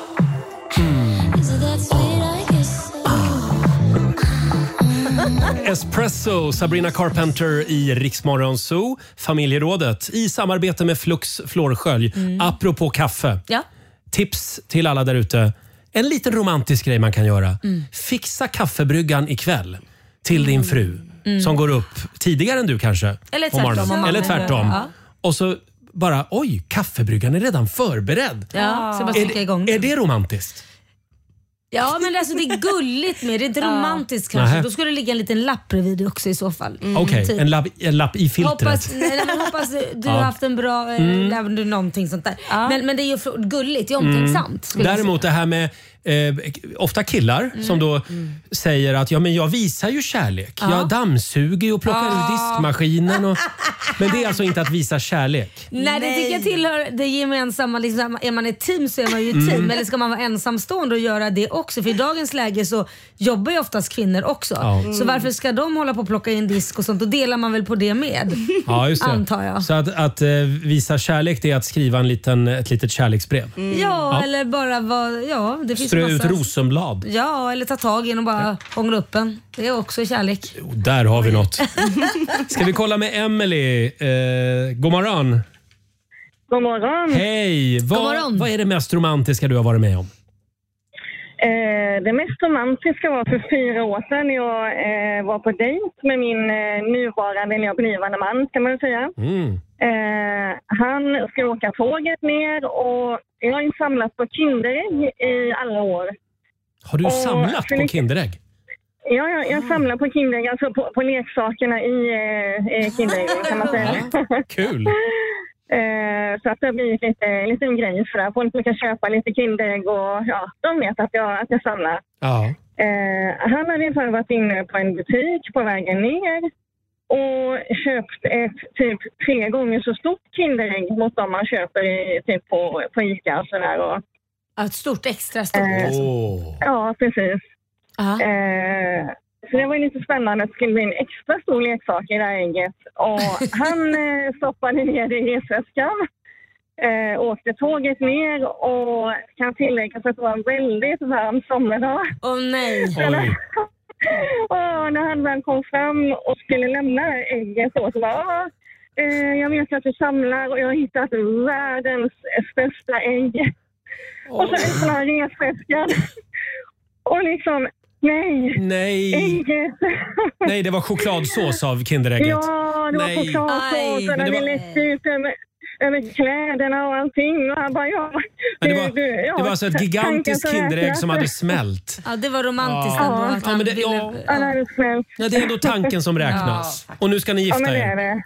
soul. Is it that sweet I guess so? Espresso, Sabrina Carpenter i Rix Morgon Zoo. Familjerådet i samarbete med Flux Flårskölj. Mm. Apropå kaffe. Ja. Tips till alla där ute. En liten romantisk grej man kan göra. Mm. Fixa kaffebryggan ikväll till din fru. Mm. Som går upp tidigare än du kanske. Eller tvärtom. Eller tvärtom. Ja. Och så bara, oj, kaffebryggan är redan förberedd. Ja, så bara är, igång är det romantiskt? Ja, men alltså, det är gulligt med det. är inte romantiskt kanske. Nähä. Då skulle det ligga en liten lapp bredvid också i så fall. Mm. Okej, okay. en, lapp, en lapp i filtret. Hoppas, nej, men hoppas du Ja. har haft en bra eh, Mm. mm. någonting sånt där. Men, men det är ju fr- gulligt, det är omtänksamt. skulle jag Däremot det här med eh, ofta killar som då säger att ja, men jag visar ju kärlek. Ja. Jag dammsuger ju och plockar Ja. ur diskmaskinen. Och, men det är alltså inte att visa kärlek. Nej, det tycker jag tillhör det gemensamma. Liksom, är man ett team så är man ju ett Mm. team. Eller ska man vara ensamstående och göra det också? För i dagens läge så jobbar ju oftast kvinnor också. Ja. Så varför ska de hålla på och plocka in disk och sånt? Då delar man väl på det med. Ja, just det. Antar jag. Så att, att eh, visa kärlek, det är att skriva en liten, ett litet kärleksbrev. Ja, Ja. eller bara vara... Ja, det finns Strö massa... ut rosenblad. Ja, eller ta tag i den och bara hångla upp en. Det är också kärlek. Och där har vi något. Ska vi kolla med Emily? Eh, god morgon. God morgon. Hej! Vad, God morgon. vad är det mest romantiska du har varit med om? Eh, det mest romantiska var för fyra år sedan. Jag eh, var på dejt med min eh, nuvarande, eller blivande man kan man säga. Mm. Eh, han ska åka tåget ner och jag har ju samlat på Kinderägg i alla år. Har du Och samlat för på lite- Kinderägg? Ja, jag, jag samlar på Kinderägg, alltså på, på leksakerna i eh, Kinderägg kan man säga. Kul! Eh, så att det har blivit lite, en liten grej för att folk brukar köpa lite Kinderägg och ja, de vet att jag, att jag samlar. Ja. Eh, han hade i fall varit inne på en butik på vägen ner och köpt ett typ tre gånger så stort Kinderägg mot de man köper i, typ på, på Ica och sådär. Och, Ett stort, extra stort. Eh, alltså. ja, precis. Eh, så det var ju lite spännande att det skulle bli en extra stor leksak i det här ägget. Och han eh, stoppade ner det i resväskan. Eh, åkte tåget ner och kan tillägga att det var en väldigt varm sommardag. Åh oh, nej! Och när han väl kom fram och skulle lämna ägget så, så var ah, eh, jag vet att du samlar och jag har hittat världens största ägg. Oh. Och så öppnar han resväskan. Och liksom, nej. Nej. Ägget. Nej, det var chokladsås av Kinderägget. Ja, det var Nej. chokladsås och Men det det var- läckte ut över, över kläderna och allting. Och han bara, ja. Men det var, du, ja, det var alltså ett tanken gigantiskt så Kinderägg räknas. som hade smält. Ja, det var romantiskt Ja. ändå. Att Ja, han men det- ville, ja. Han hade smält. Ja, det är ändå tanken som räknas. Och nu ska ni Ja, gifta men det är er. det.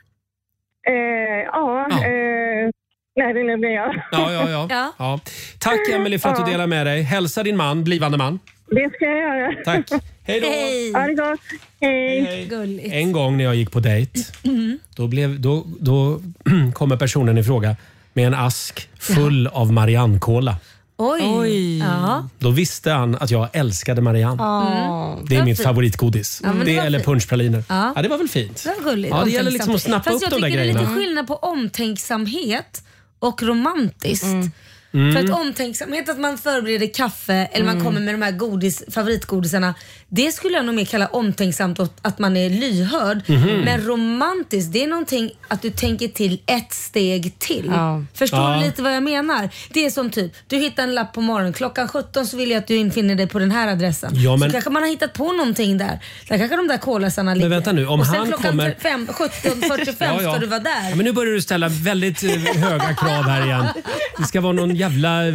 Eh, ja, Ja. eh, nej det nu blir jag. Ja, ja, ja. Ja. ja. Tack Emily för att du Ja. delar med dig. Hälsa din man, blivande man. Det ska jag göra. Tack. Hej då. Hej! Ha det gott. Hej. Gulligt. En gång när jag gick på dejt, Mm. då, blev, då, då kommer personen i fråga med en ask full av Marianne-cola. Oj. Oj. Ja. Då visste han att jag älskade Marianne. Mm. Det är Vad mitt fint. favoritgodis. Ja, men det det var eller fint. punschpraliner. Ja. Ja, det var väl fint. Det var gulligt. Ja, det gäller liksom att omtänksamt. snappa Fast upp de där jag tycker det är grejerna. lite skillnad på omtänksamhet och romantiskt. Mm. För att omtänksamhet, att man förbereder kaffe eller man kommer med de här godis, favoritgodisarna, det skulle jag nog mer kalla omtänksamt och att man är lyhörd. Mhm. Men romantiskt, det är någonting att du tänker till ett steg till. Ja. Förstår Ja. du lite vad jag menar? Det är som typ, du hittar en lapp på morgonen, klockan sjutton så vill jag att du infinner dig på den här adressen. Ja, men- Så kanske man har hittat på någonting där. Där kanske de där kolasarna ligger. vänta nu, om och sen han klockan kommer- fem, sjutton fyrtiofem Ja, ja. ska du vara där. Ja, men nu börjar du ställa väldigt eh, höga krav här igen. Det ska vara någon jävla, eh,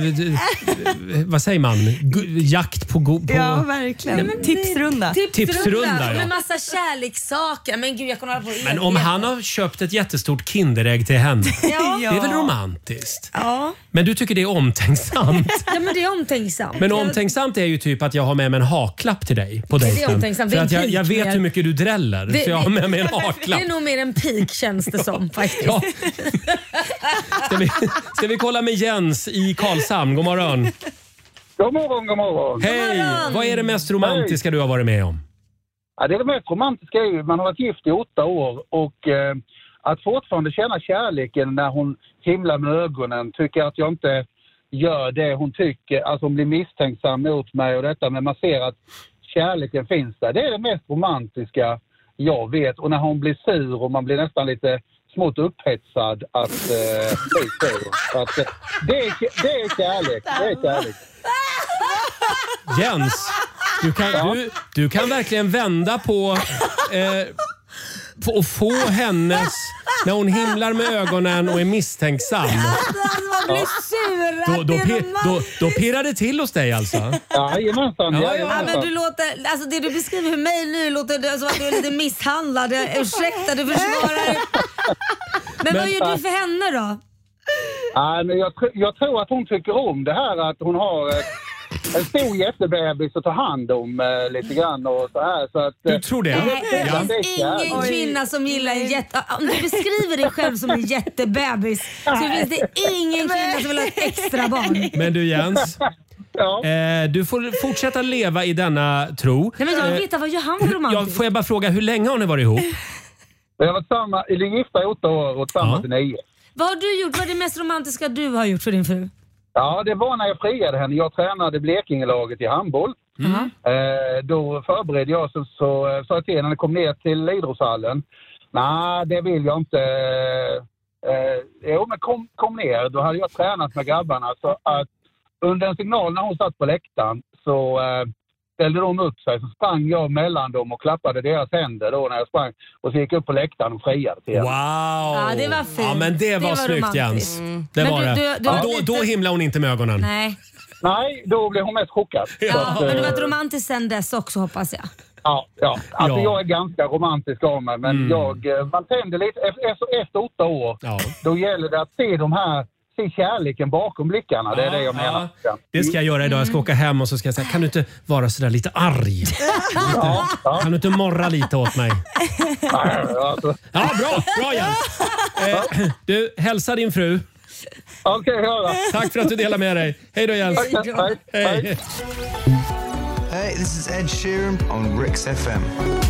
vad säger man, Gu- jakt på... Go- på Ja, verkligen. Nej, men Tipsrunda. Tipsrunda, ja. Med massa kärlekssaker. Men gud, jag kommer hålla på Men om han har köpt ett jättestort Kinderägg till henne, Ja. det är väl romantiskt? Ja. Men du tycker det är omtänksamt? Ja, men det är omtänksamt. Men omtänksamt är ju typ att jag har med mig en haklapp till dig på Det är dejten. omtänksamt. Det För är att en jag, pik jag vet mer. hur mycket du dräller, Det- så jag har med mig en det haklapp. är nog mer en pik känns det som faktiskt. Ja. Ska vi, ska vi kolla med Jens i Karlshamn? God morgon. God morgon, god morgon. Hej! Vad är det mest romantiska du har varit med om? Ja, det är det mest romantiska är ju, man har varit gift i åtta år och eh, att fortfarande känna kärleken när hon himlar med ögonen, tycker att jag inte gör det hon tycker, alltså hon blir misstänksam mot mig och detta, men man ser att kärleken finns där. Det är det mest romantiska jag vet. Och när hon blir sur och man blir nästan lite smått upphetsad att eh, bli sur. Så att, eh, det, är, det är kärlek. Det är kärlek. Jens, du kan, Ja. du, du kan verkligen vända på, eh, på och få hennes, när hon himlar med ögonen och är misstänksam. Man blir sur. Då, då, pe, då, då pirrar det till hos dig alltså? Jajamensan. Ja, Ja, men du låter, alltså det du beskriver för mig nu låter det som att du är lite misshandlad. Ursäkta, du försvarar. Men, men vad gör du för henne då? Nej, men jag, tr- jag tror att hon tycker om det här att hon har eh, en stor jättebebis att ta hand om eh, lite grann och så här. Så att, eh, Du tror det? Nej, det Ja. finns ingen kvinna som gillar en jätte... Om du beskriver dig själv som en jättebebis så finns det ingen kvinna som vill ha ett extra barn. Men du Jens, eh, du får fortsätta leva i denna tro. Nej, men jag vill Eh, veta, vad gör han för Ja, romantiskt? får jag bara fråga, hur länge har ni varit ihop? Vi har varit samma, i gifta i åtta år och tillsammans Ja. i nio. Vad har du gjort? Vad är det mest romantiska du har gjort för din fru? Ja, det var när jag friade henne. Jag tränade Blekingelaget i handboll. Mm. Eh, då förberedde jag så, så sa jag till henne när jag kom ner till idrottshallen. Nej, det vill jag inte. Eh, jo, men kom, kom ner. Då hade jag tränat med grabbarna. Så att under en signal när hon satt på läktaren så eh, ställde de upp sig. Så sprang jag mellan dem och klappade deras händer då när jag sprang. Och så gick jag upp på läktaren och friade till henne. Wow! Ja, det var fint. Ja, men det var, Det var snyggt romantiskt. Jens. Mm. Det Men var du- det. du- du ja, var då, lite- då himlar hon inte med ögonen. Nej. Nej, då blev hon mest chockad. Så Ja, att, men du eh, har varit romantisk sen dess också, hoppas jag. Ja, ja. Alltså Ja. jag är ganska romantisk av mig, men Mm. jag, eh, man tänder lite, efter, efter, efter åtta år, Ja. då gäller det att se de här, se kärleken bakom blickarna, det är det jag menar. Ja, det ska jag göra idag. Jag ska åka hem och så ska jag säga, kan du inte vara sådär lite arg? Ja, ja. Kan du inte morra lite åt mig? Alltså. Ja, bra, bra Jens. Eh, du, hälsa din fru. Okej, höra. Tack för att du delar med dig. Hej då Jens. Hej, hej, Hej. Hey, this is Ed Sheeran on Rix F M.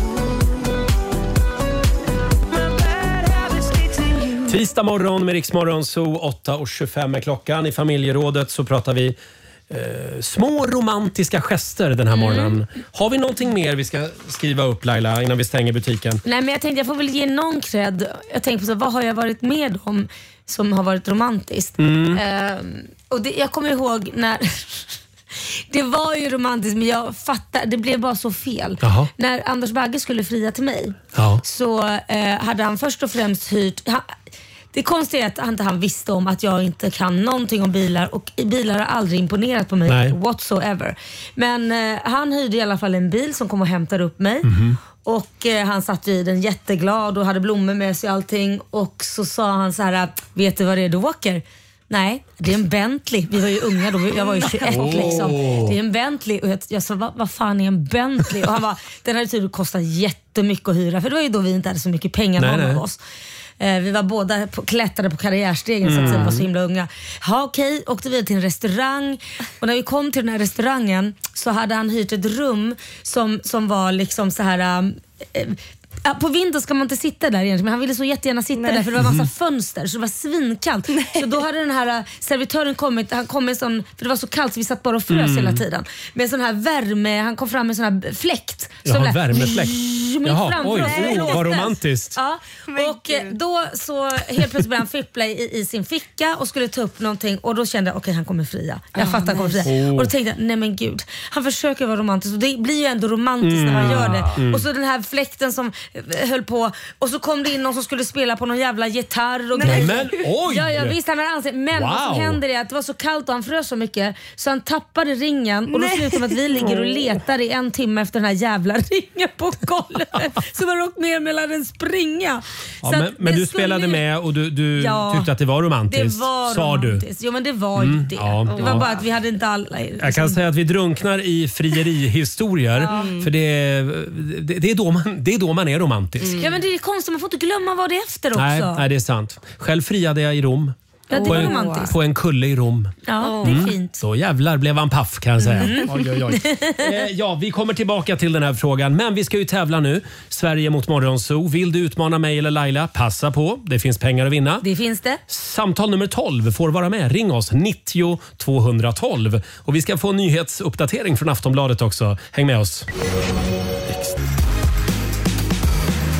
Tisdag morgon med Rix Morgon Zoo, åtta och tjugofem är klockan. I familjerådet så pratar vi eh, små romantiska gester den här morgonen. Har vi någonting mer vi ska skriva upp Laila innan vi stänger butiken? Nej, men jag tänkte jag får väl ge någon cred. Jag tänkte på så, vad har jag varit med om som har varit romantiskt? Mm. Ehm, och det, jag kommer ihåg när det var ju romantiskt, men jag fattar, det blev bara så fel. Jaha. När Anders Bagge skulle fria till mig Ja. så eh, hade han först och främst hyrt... Han, det konstiga är att han inte han visste om att jag inte kan någonting om bilar och bilar har aldrig imponerat på mig Nej. whatsoever. Men eh, han hyrde i alla fall en bil som kom och hämtade upp mig. Mhm. Och eh, han satt i den jätteglad och hade blommor med sig och allting. Och så sa han så här: vet du vad det är du åker? Nej, det är en Bentley. Vi var ju unga då, jag var ju tjugoett Oh. liksom. Det är en Bentley. Och jag, jag sa, vad, vad fan är en Bentley? Och han bara, den hade tydligen kostat jättemycket att hyra. För det var ju då vi inte hade så mycket pengar, Nej, någon nej. av oss. Eh, vi var båda på, klättrade på karriärstegen så att säga, Mm. var så himla unga. Ja, okej, åkte vi till en restaurang och när vi kom till den här restaurangen så hade han hyrt ett rum som, som var liksom så här... Eh, Ja, på vintern ska man inte sitta där egentligen, men han ville så jättegärna sitta Nej. där för det var massa Mhm. fönster så det var svinkallt. Så då hade den här äh, servitören kommit, han kom med sån, för det var så kallt så vi satt bara och frös Mm. hela tiden. Med sån här värme, han kom fram med sån här fläkt. Jaha, lät värmefläkt. mitt Jaha, framför oj, oss, och det oh, blåste. vad romantiskt. Ja, och eh, då så helt plötsligt började han fippla i, i sin ficka och skulle ta upp någonting och då kände jag okej, han kommer fria. Jag Ah, fattar han kommer nej. fria. Oh. Och då tänkte jag, nej men gud, han försöker vara romantisk och det blir ju ändå romantiskt när man gör det. Mm. Och så den här fläkten som eh, höll på och så kom det in någon som skulle spela på någon jävla gitarr och Nej, grejer. men, oj! Ja, ja visst, han hade ansett. Men vad som Wow. händer är att det var så kallt och han frös så mycket så han tappade ringen och då Nej. slutade med att vi ligger och letar i en timme efter den här jävla ringen på golvet. Så man åkt ner mellan den springa. Ja, Så men att men det du skulle spelade ju- med och du, du Ja, tyckte att det var Det romantiskt. var sa du. romantiskt. Jo men det var ju Mm, det. ja, det var ja. bara att vi hade inte alla... Jag kan säga att vi drunknar i frierihistorier. För det, det, det, är då man, det är då man är romantisk. Ja men det är konstigt, man får inte glömma vad det är efter också. Nej, nej, det är sant. Själv friade jag i Rom. Ja, det på, var en, romantiskt. på en kulle i Rom. Ja, det är fint. Så jävlar blev han paff kan jag säga. Mm. Oj, oj, oj. Eh, ja, vi kommer tillbaka till den här frågan. Men vi ska ju tävla nu. Sverige mot Morgonzoo. Vill du utmana mig eller Laila? Passa på. Det finns pengar att vinna. Det finns det. Samtal nummer tolv får vara med. Ring oss, nittio tvåhundratolv. Och vi ska få en nyhetsuppdatering från Aftonbladet också. Häng med oss.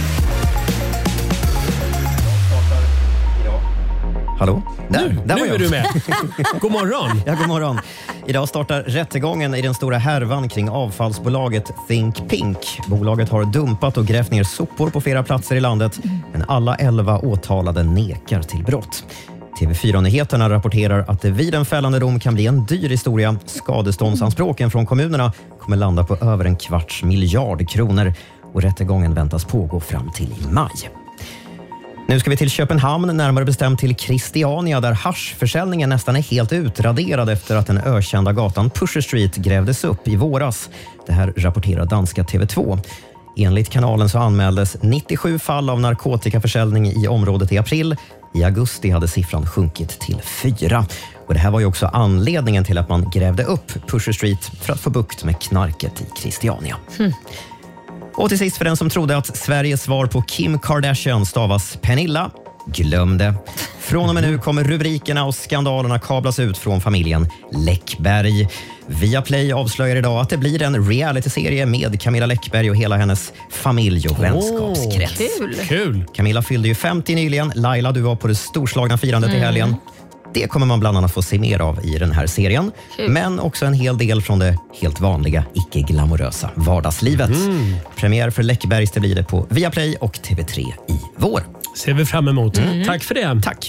Hallå? Där, Nu, där nu var jag. är du med. God morgon. Ja, god morgon. Idag startar rättegången i den stora härvan kring avfallsbolaget Think Pink. Bolaget har dumpat och grävt ner sopor på flera platser i landet, men alla elva åtalade nekar till brott. T V fyra-nyheterna rapporterar att det vid en fällande dom kan bli en dyr historia. Skadeståndsanspråken från kommunerna kommer landa på över en kvarts miljard kronor och rättegången väntas pågå fram till i maj. Nu ska vi till Köpenhamn, närmare bestämt till Christiania, där haschförsäljningen nästan är helt utraderad efter att den ökända gatan Pusher Street grävdes upp i våras. Det här rapporterar danska T V två. Enligt kanalen så anmäldes nittiosju fall av narkotikaförsäljning i området i april. I augusti hade siffran sjunkit till fyra. Och det här var ju också anledningen till att man grävde upp Pusher Street för att få bukt med knarket i Christiania. Mm. Och till sist, för den som trodde att Sveriges svar på Kim Kardashian stavas Pernilla, glöm det. Från och med nu kommer rubrikerna och skandalerna kablas ut från familjen Läckberg. Viaplay avslöjar idag att det blir en realityserie med Camilla Läckberg och hela hennes familj och vänskapskrets. Oh, kul. Kul. Camilla fyllde ju femtio nyligen. Laila, du var på det storslagna firandet mm. i helgen. Det kommer man bland annat få se mer av i den här serien. Kul. Men också en hel del från det helt vanliga, icke-glamorösa vardagslivet. Mm. Premiär för Läckbergs det blir det på Viaplay och T V tre i vår. Ser vi fram emot. Mm. Tack för det. Tack.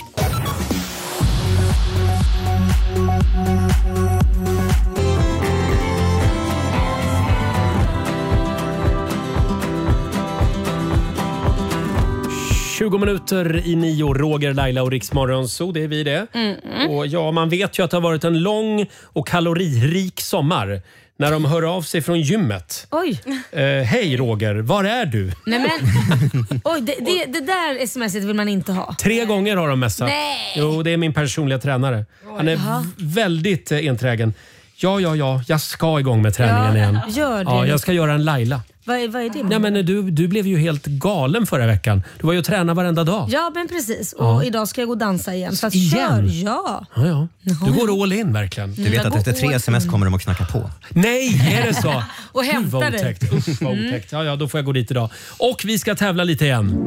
tjugo minuter i nio, Roger, Laila och Riksmorgon, så det är vi det. Mm. Och ja, man vet ju att det har varit en lång och kaloririk sommar när de hör av sig från gymmet. Oj. Eh, Hej Roger, var är du? Nej men, oj, det, det, det där smset vill man inte ha. Tre gånger har de messat. Nej. Jo, det är min personliga tränare. Han är Jaha. väldigt eh, enträgen. Ja, ja, ja, jag ska igång med träningen Ja, igen. gör det. Ja, jag ska göra en Laila. Vad är, vad är det? Ja, men du, du blev ju helt galen förra veckan. Du var ju och tränade varenda dag. Ja, men precis. Och Ja. idag ska jag gå och dansa igen. Så att Igen? kör, ja. Ja, ja. Du går all in verkligen. Du vet att efter tre sms kommer de att knacka på. Nej, är det så? Och Gud, vad hämta dig. otäckt. Usch, vad Mm. otäckt. Ja, ja, då får jag gå dit idag. Och vi ska tävla lite igen.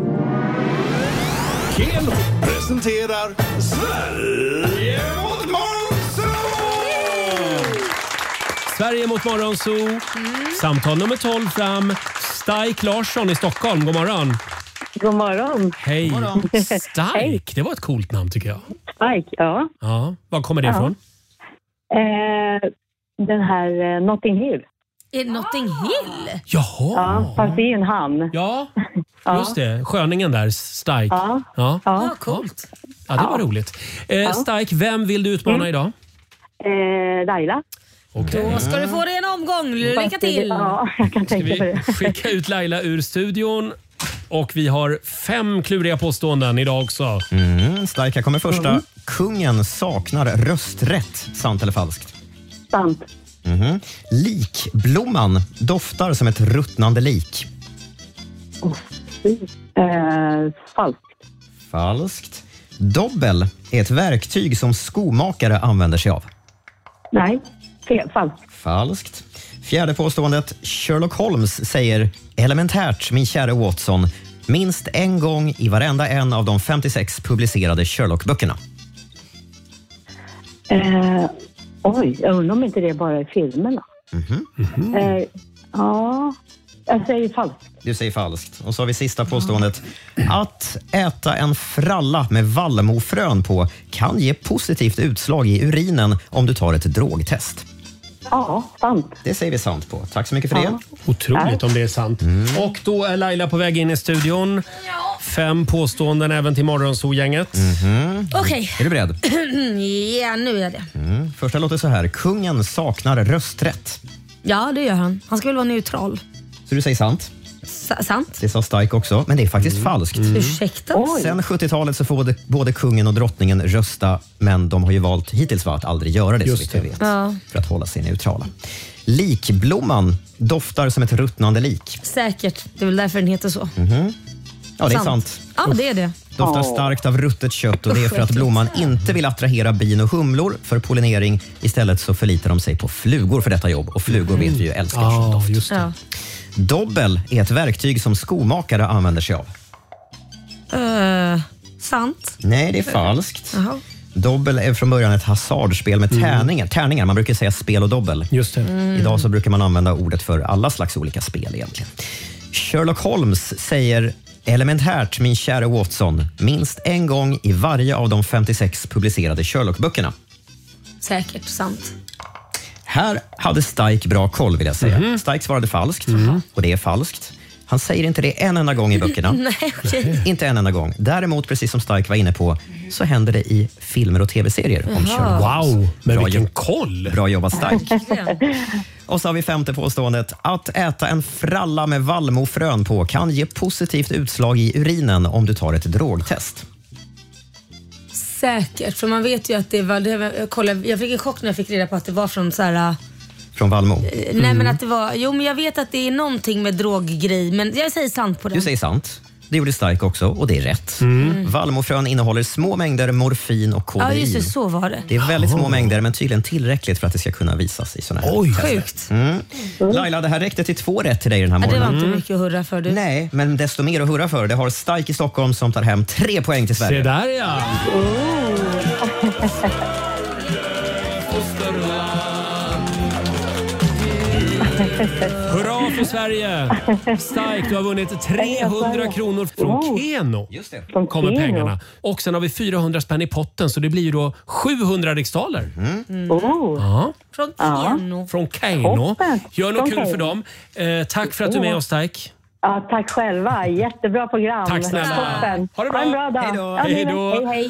Keno presenterar Sverige mot Sverige mot Morgonzoo. Samtal nummer tolv fram. Stark Larsson i Stockholm. God morgon. God morgon. Hej. God morgon. Hej. Stark, det var ett coolt namn tycker jag. Stark, ja. Ja, var kommer det Ja. ifrån? Eh, den här eh, Notting Hill. Är det Notting Hill? Jaha. Ja, fast det är ju en hamn. Ja, just det. Sköningen där, Stark. Ja. Ja. Ja, coolt. Ja, det var roligt. Eh, Stark, vem vill du utmana Mm. idag? Eh, Laila. Okej. Då ska du få det en omgång. Lycka till. Ja, jag kan Ska tänka på vi det. skicka ut Laila ur studion? Och vi har fem kluriga påståenden idag också. Mm, Stark, här kommer första. Mm. Kungen saknar rösträtt. Sant eller falskt? Sant. Mhm. Likblomman doftar som ett ruttnande lik. Eh, falskt. Falskt. Dobbel är ett verktyg som skomakare använder sig av. Nej, fel. Falskt. Falskt. Fjärde påståendet. Sherlock Holmes säger elementärt, min kära Watson, minst en gång i varenda en av de femtiosex publicerade Sherlock-böckerna. Eh, oj, jag undrar om inte det bara är filmerna. Mhm. Eh, ja, jag säger falskt. Du säger falskt. Och så har vi sista påståendet. Att äta en fralla med vallmofrön på kan ge positivt utslag i urinen om du tar ett drogtest. Ja, sant. Det säger vi sant på. Tack så mycket för Ja. det. Otroligt om det är sant. Och då är Laila på väg in i studion. Fem påståenden även till Morgonzoo-gänget. Mhm. Okej. Är du beredd? Ja, nu är det. Mm. Första låter så här. Kungen saknar rösträtt. Ja, det gör han. Han ska väl vara neutral. Så du säger sant? S- sant? Det sa Stark också, men det är faktiskt falskt. Ursäkta? Sen sjuttiotalet så får både, både kungen och drottningen rösta, men de har ju valt hittills var att aldrig göra det, så vitt jag vet, Ja, för att hålla sig neutrala. Likblomman doftar som ett ruttnande lik. säkert. Det är väl därför den heter så. Mhm. Ja, det är sant. Ja, det är det. Doftar starkt av ruttet kött och det är för att blomman inte vill attrahera bin och humlor för pollinering. Istället så förlitar de sig på flugor för detta jobb och flugor vet vi ju älskar Ja, doft. just det. Ja. Dobbel är ett verktyg som skomakare använder sig av. Uh, sant? Nej, det är falskt. Jaha. Dobbel är från början ett hasardspel med tärningar. Tärningar, man brukar säga spel och dobbel. Just det. Mm. Idag så brukar man använda ordet för alla slags olika spel egentligen. Sherlock Holmes säger elementärt, min kära Watson, minst en gång i varje av de femtiosex publicerade Sherlock-böckerna. Säkert sant. Här hade Stike bra koll, vill jag säga. Mm. Stike svarade falskt, och det är falskt. Han säger inte det en enda gång i böckerna. Nej, okej. Inte en enda gång. Däremot, precis som Stike var inne på, så händer det i filmer och tv-serier om Jaha. Sherlock Holmes. Wow, men Bra vilken jobb. koll! Bra jobbat, Stike. Och så har vi femte påståendet. Att äta en fralla med vallmofrön på kan ge positivt utslag i urinen om du tar ett drogtest. Säkert, för man vet ju att det var... Det var jag, kollade, jag fick en chock när jag fick reda på att det var från så här... Från Vallmo. eh, Nej men att det var... Jo men jag vet att det är någonting med droggrej, men jag säger sant på det. Du säger sant. Det gjorde Stark också, och det är rätt. Mm. Vallmofrön innehåller små mängder morfin och Ja kodein. just det, så var det. Det är väldigt små mängder, men tydligen tillräckligt för att det ska kunna visas i såna här Oj, tester. sjukt. Mm. Laila, det här räckte till två rätt till dig den här Ja, det morgonen. var inte mycket att hurra för du. Nej, men desto mer att hurra för. Det har Stark i Stockholm som tar hem tre poäng till Sverige. Se där ja! Hurra för Sverige! Stark, du har vunnit trehundra kronor från Keno. Just det. Kommer Keno. pengarna. Och sen har vi fyrahundra spänn i potten, så det blir ju då sjuhundra riksdaler. Mm. Oh. Ja. Från Keno. Från Keno. Toppen. Gör något Från kul för Keno. dem. Eh, tack för att du är med oss, Stark. Ja, tack själva. Jättebra program. Tack snälla. Toppen. Ha det bra. Ha en bra dag. Hej då. Ja, Hej då. Hej, hej.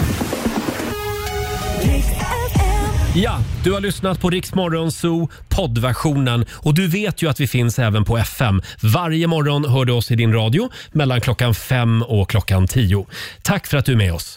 Ja, du har lyssnat på Rix Morgon Zoo poddversionen, och du vet ju att vi finns även på F M. Varje morgon hör du oss i din radio mellan klockan fem och klockan tio. Tack för att du är med oss.